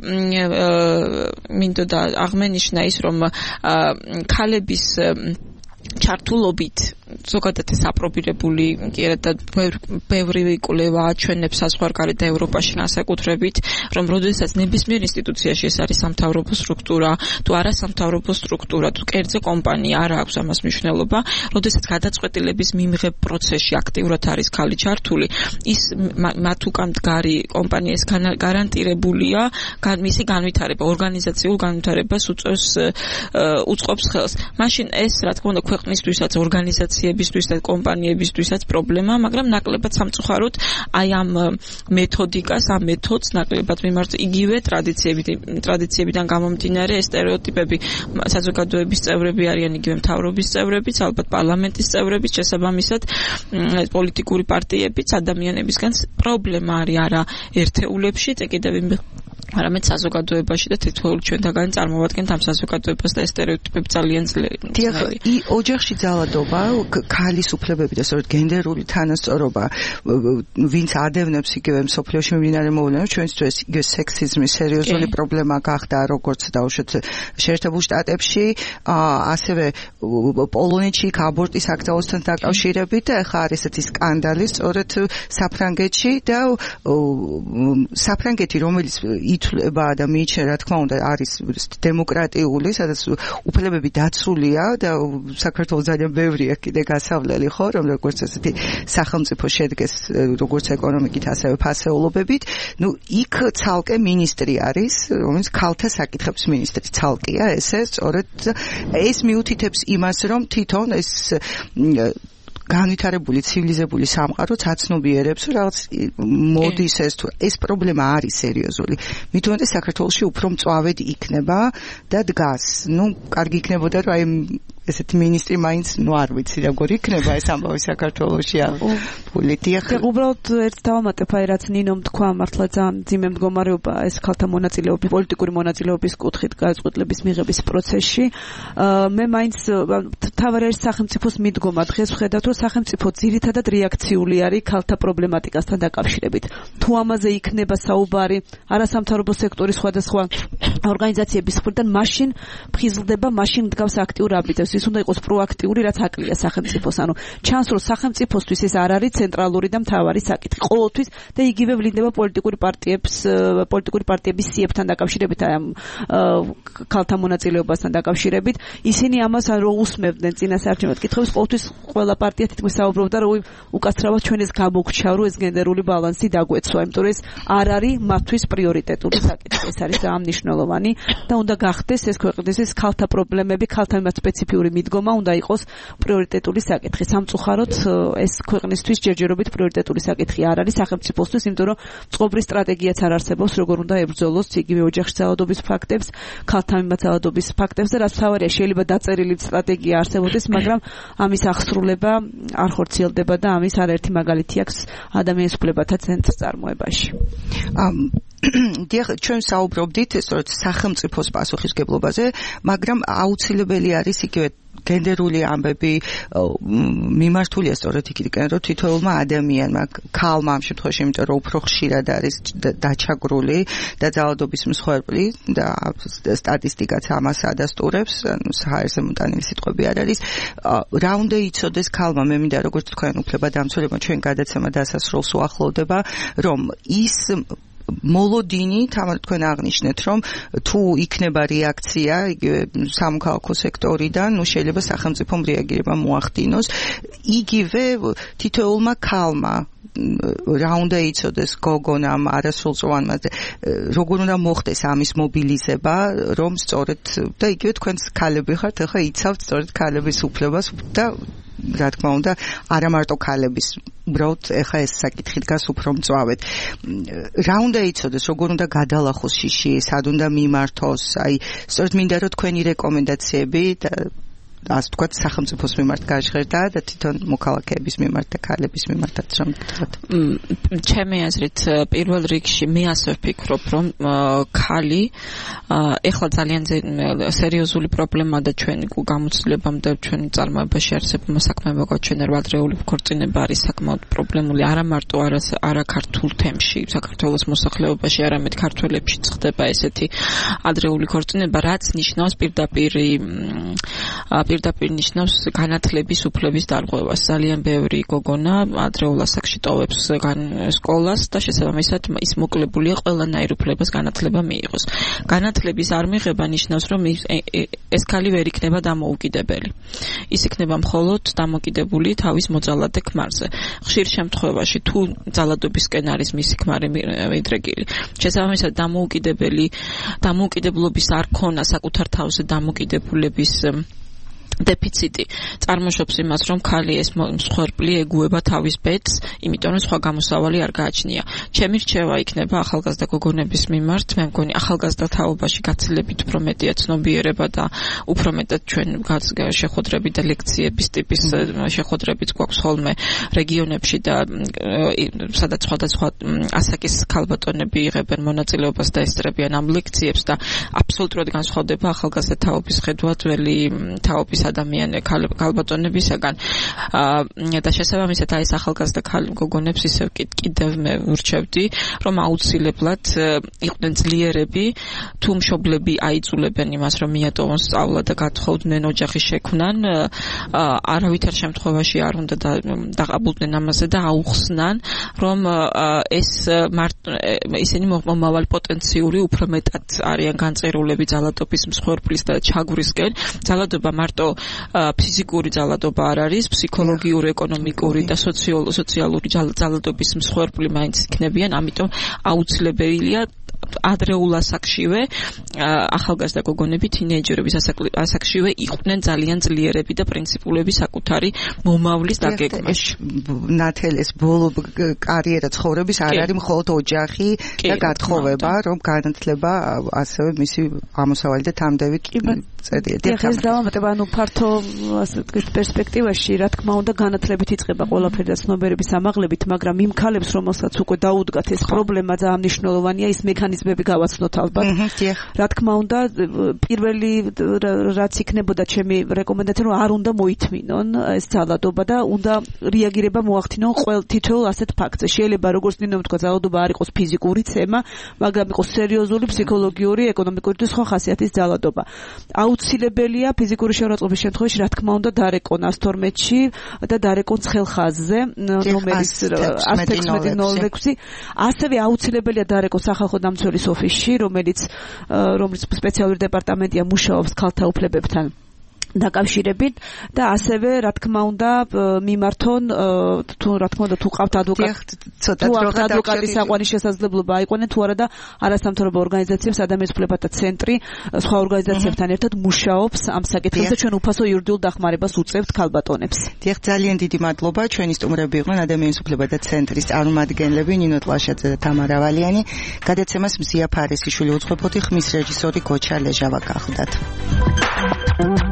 მინდოდა აღმენიშნა ის, რომ ქალების ჩართულობით ზოგადად ეს აპრობირებული კი არა და ბევრი კვლევა აჩვენებს საზღვარგარეთ და ევროპაში განსაკუთრებით, რომ როდესაც ნებისმიერ ინსტიტუციაში ეს არის სამთავრობო სტრუქტურა, თუ არა სამთავრობო სტრუქტურა, თუ კერძო კომპანია არ აქვს ამას მნიშვნელობა, როდესაც გადაწყვეტილების მიმღებ პროცესში აქტიურად არის ქალი ჩართული, ის მათ უკან მდგარი კომპანიის გარანტირებულია მისი განვითარება, ორგანიზაციულ განვითარებას უწყობს ხელს. მაშინ ეს რა თქმა უნდა ქვეყნისთვისაც ორგანიზაციებისთვის და კომპანიებისთვისაც პრობლემა, მაგრამ ნაკლებად სამწუხაროდ აი ამ მეთოდიკას, ამ მეთოდს ნაკლებად მიმართ იგივე ტრადიციებიდან გამომდინარე ეს სტერეოტიპები საზოგადოების წევრები არიან, იგივე მთავრობის წევრებიც, ალბათ პარლამენტის წევრებიც, შესაბამისად პოლიტიკური პარტიებიც ადამიანებისგან პრობლემა არის არა ერთეულებში, კიდევ არამედ საზოგადოებაში და თითოეული ჩვენთაგანი წარმოვადგენთ ამ საზოგადოებას და ეს სტერეოტიპები ძალიან ძლიერი. ოჯახში ძალადობა, ქალის უფლებები და სწორედ გენდერული თანასწორობა, ვინც ადევნებს იგივე მსოფლიოში მიმდინარე მოვლენებს, ჩვენთვის იგივე სექსიზმის სერიოზული პრობლემა გახდა, როგორც დაუშვათ შეერთებულ შტატებში, ასევე პოლონეთში აბორტის აკრძალვასთან დაკავშირებით და ახლა არის ესეთი სკანდალი სწორედ საფრანგეთში და საფრანგეთი, რომელიც ითვლება და მიიჩნევა, რა თქმა უნდა, არის დემოკრატიული, სადაც უფლებები დაცულია და საქართველოს ძალიან ბევრია კიდე გასავლელი, ხო, რომ როგორც ესეთი სახელმწიფო შედგეს როგორც ეკონომიკით, ასევე ფასეულობებით, იქ ცალკე მინისტრი არის, რომელიც ქალთა საკითხების მინისტრი ცალკეა, ესე სწორედ ეს მიუთითებს იმას, რომ თვითონ ეს განვითარებული ცივილიზებული სამყარო ცაცნობიერებს, რაღაც მოდის ეს პრობლემა არის სერიოზული. მით უმეტეს საქართველოში უფრო მწვავედ იქნება და დგას. კარგი იქნებოდა, რომ აი ესეთი მინისტრი მაინც არ ვიცი როგორ იქნება ეს ამბავი საქართველოში პოლიტიკა. უბრალოდ ერთ დავამატებ, აი რაც ნინომ თქვა, მართლა ძალიან ძიმე მდგომარეობა ეს ქალთა მონაწილეობის, პოლიტიკური მონაწილეობის კუთხით გადაწყვეტილების მიღების პროცესში. მე მაინც თავარი არის სახელმწიფოს მიდგომა. დღეს ვხედავთ, რომ სახელმწიფო ძირითადად რეაქციული არის ქალთა პრობლემატიკასთან დაკავშირებით. თუ ამაზე იქნება საუბარი არასამთავრობო სექტორის სხვადასხვა ორგანიზაციების მხრიდან, მაშინ ფხიზლდება, მაშინ დგავს აქტიურ აბიდებს. ის უნდა იყოს პროაქტიული, რაც აკლია სახელმწიფოს. ანუ ჩანს, რომ სახელმწიფოსთვის ეს არ არის ცენტრალური და მთავარი საკითხი. ყოველთვის და იგივე ვლინდება პოლიტიკური პარტიების სიებთან დაკავშირებით, აი ამ ქალთა მონაწილეობასთან დაკავშირებით. ისინი ამას რო უსმევდნენ წინასაარჩევნო კითხვებს, ყოველთვის ყველა პარტია თითქმის საუბრობდა, რომ უკაცრავად ჩვენ ეს გამოგჩა, რომ ეს გენდერული ბალანსი დაგვეცვა, იმიტომ რომ ეს არ არის მათთვის პრიორიტეტული საკითხი. ეს არის ძალიან მნიშვნელოვანი და უნდა გახდეს ეს ქვეყნისთვის ქალთა პრობლემები, ქალთა სპეციფიური სოციალური მიდგომა უნდა იყოს პრიორიტეტული საკითხი. სამწუხაროდ ეს ქვეყნისთვის ჯერჯერობით პრიორიტეტული საკითხი არ არის სახელმწიფოსთვის, იმიტომ რომ წყობრის სტრატეგიაც არ არსებობს, როგორ უნდა ებრძოლოს იგივე ოჯახში ძალადობის ფაქტებს, ქალთა მიმართ ძალადობის ფაქტებს და რაც მთავარია, შეიძლება დაწერილი სტრატეგია არსებობდეს, მაგრამ ამის აღსრულება არ ხორციელდება და ამის არაერთი მაგალითი აქვს ადამიანის უფლებათა ცენტრს წარმოებაში. დიახ, ჩვენ საუბრობდით სწორედ სახელმწიფოს პასუხისგებლობაზე, მაგრამ აუცილებელი არის იგივე გენდერული ამბები მიმართულია სწორედ იქიდან, რომ თითოეულმა ადამიანმა, ქალმა ამ შემთხვევაში, იმიტომ რომ უფრო ხშირად არის დაჩაგრული და ძალადობის მსხვერპლი და სტატისტიკაც ამას ადასტურებს, საერთო მომტანილი სიტყვები არ არის. რა უნდა იცოდეს ქალმა, მე მინდა როგორც თქვენ უფლებადამცველებმა ჩვენ გადაცემა დასასრულს უახლოვდება, რომ ის მოლოდინი, თქვენ აღნიშნეთ, რომ თუ იქნება რეაქცია იგივე სამოქალაქო სექტორიდან, შეიძლება სახელმწიფომ რეაგირება მოახდინოს. იგივე თითოეულმა ქალმა რა უნდა იცოდეს გოგონამ არასრულწლოვანმა, როგორ უნდა მოხდეს ამის მობილიზება, რომ სწორედ და იგივე თქვენს ქალები ხართ, ახლა იცავთ სწორედ ქალების უფლებას და რა თქმა უნდა, არა მარტო ქალების, უბრალოდ ეხა ეს საკითხი დგას უფრო მწვავედ. რა უნდა იცოდეს, როგორ უნდა გადალახოს შიში, სად უნდა მიმართოს, აი, სწორედ მინდა რომ თქვენი რეკომენდაციები და ასე თქვათ სახელმწიფოს მიმართ გაჟღერდა და თვითონ მოქალაქეების მიმართ და ქალების მიმართაც რომ გითხრათ. ჩემი აზრით პირველ რიგში მე ასე ვფიქრობ, რომ ქალი ეხლა ძალიან სერიოზული პრობლემა და ჩვენ გამოცდილებამ და ჩვენ წარმოებაში არსებულმა საქმეებმა გაჩვენა, რომ ადრეული ქორწინება არის საკმაოდ პრობლემული არა მარტო არა ქართულ თემში, საქართველოს მოსახლეობაში, არამედ ქართველებშიც ხდება ესეთი ადრეული ქორწინება, რაც ნიშნავს პირდაპირ ნიშნავს განათლების უფლების დარღვევას. ძალიან ბევრი გოგონა ადრეულ ასაკში ტოვებს სკოლას და შესაბამისად ის მოკლებულია ყველანაირ უფლებას განათლება მიიღოს. განათლების არ მიღება ნიშნავს, რომ ეს ქალი ვერ იქნება დამოუკიდებელი. ის იქნება მხოლოდ დამოკიდებული თავის მოძალადე ქმარზე. ხშირ შემთხვევაში თუ ძალადობისკენ არის მისი ქმარი მიდრეკილი, შესაბამისად დამოუკიდებლობის არ ქონა საკუთარ თავზე დამოკიდებულების დეფიციტი წარმოშობს იმას, რომ ქალი ეს მსხვერპლი ეგუება თავის ბედს, იმიტომ რომ სხვა გამოსავალი არ გააჩნია. ჩემი რჩევა იქნება ახალგაზრდა გოგონების მიმართ, მე მგონი ახალგაზრდა თაობაში გაცილებით უფრო მეტია ცნობიერება და უფრო მეტად ჩვენ შეხვედრები და ლექციების ტიპის შეხვედრებიც გვაქვს ხოლმე რეგიონებში და სადაც სხვადასხვა ასაკის ქალბატონები იღებენ მონაწილეობას და ესწრებიან ამ ლექციებს და აბსოლუტურად განსხვავდება ახალგაზრდა თაობის ხედვა ძველი თაობის ადამიანი ქალბატონებისაგან და შესაბამისად ეს ახალგაზრდა გოგონებს ისევ კიდევ მე ვრჩევდი, რომ აუცილებლად იყვნენ ძლიერები, თუ მშობლები აიძულებენ იმას, რომ მიატოვონ სწავლა და გათხოვდნენ ოჯახის შექმნან, არავითარ შემთხვევაში არ უნდა დაყაბულდნენ ამაზე და აუხსნან, რომ ისინი მომავალი პოტენციური უფრო მეტად არიან განწერულები ძალადობის მსხვერპლის და ჩაგვრისკენ. ძალადობა მარტო ფიზიკური ძალადობა არ არის, ფსიქოლოგიური, ეკონომიკური და სოციალური ძალადობის მსხვერპლი მაინც იქნებიან, ამიტომ აუცილებელია ადრეულ ასაკშივე ახალგაზრდა გოგონები, თინეიჯერების ასაკშივე იყვნენ ძალიან ძლიერები და პრინციპულები საკუთარი მომავლის დაგეგმაში. ნათელეს ბოლო კარიერა ცხოვრების არ არის მხოლოდ ოჯახი და გათხოვება, რომ განათლება ასევე მისი ამოსავალი და თამდევი წერია. ეს დავამატება, ანუ ფართო პერსპექტივაში, რა თქმა უნდა, განათლებით იწყება ყველაფერი და ცნობიერების ამაღლებით, მაგრამ იმ ქალებს, რომელსაც უკვე დაუდგათ ეს პრობლემა და მნიშვნელოვანია, ის მექანიზმები გავაცნოთ ალბათ. რა თქმა უნდა, პირველი რაც იქნებოდა ჩემი რეკომენდაცია, რომ არ უნდა მოითმინონ ეს ძალადობა და უნდა რეაგირება მოახდინონ თითოეულ ასეთ ფაქტზე. შეიძლება როგორც ნინომ თქვა, ძალადობა არ იყოს ფიზიკური ცემა, მაგრამ იყოს სერიოზული ფსიქოლოგიური, ეკონომიკური და სხვა ხასიათის ძალადობა. აუცილებელია ფიზიკური შეურაცხყოფის შემთხვევაში, რა თქმა უნდა, დარეკონ 112-ში და დარეკონ ცხელხაზზე, რომელიც 11606. ასევე აუცილებელია დარეკონ სახალხო დამცველის ოფისში, რომელიც სპეციალური დეპარტამენტია, მუშაობს ქალთა უფლებებთან დაკავშირებით და ასევე რა თქმა უნდა მიმართონ თუ რა თქმა უნდა თუ ყავთ ადვოკატის საყვანის შესაძლებლობა აიყვნენ თუ არა და არასამთავრობო ორგანიზაციებს ადამიანის უფლებათა ცენტრი სხვა ორგანიზაციებთან ერთად მუშაობს ამ საკითხებზე ჩვენ უფასო იურიდიულ დახმარებას უწევთ ქალბატონებს. დიახ, ძალიან დიდი მადლობა. ჩვენი სტუმრები იყვნენ ადამიანის უფლებათა ცენტრის წარმომადგენლები ნინო ტლაშაძე და თამარა ვალიანი. გადაცემას მზია ფარესიშვილი უძღვებოდი, ხმის რეჟისორი გოჩა ლეჟავა გახლდათ.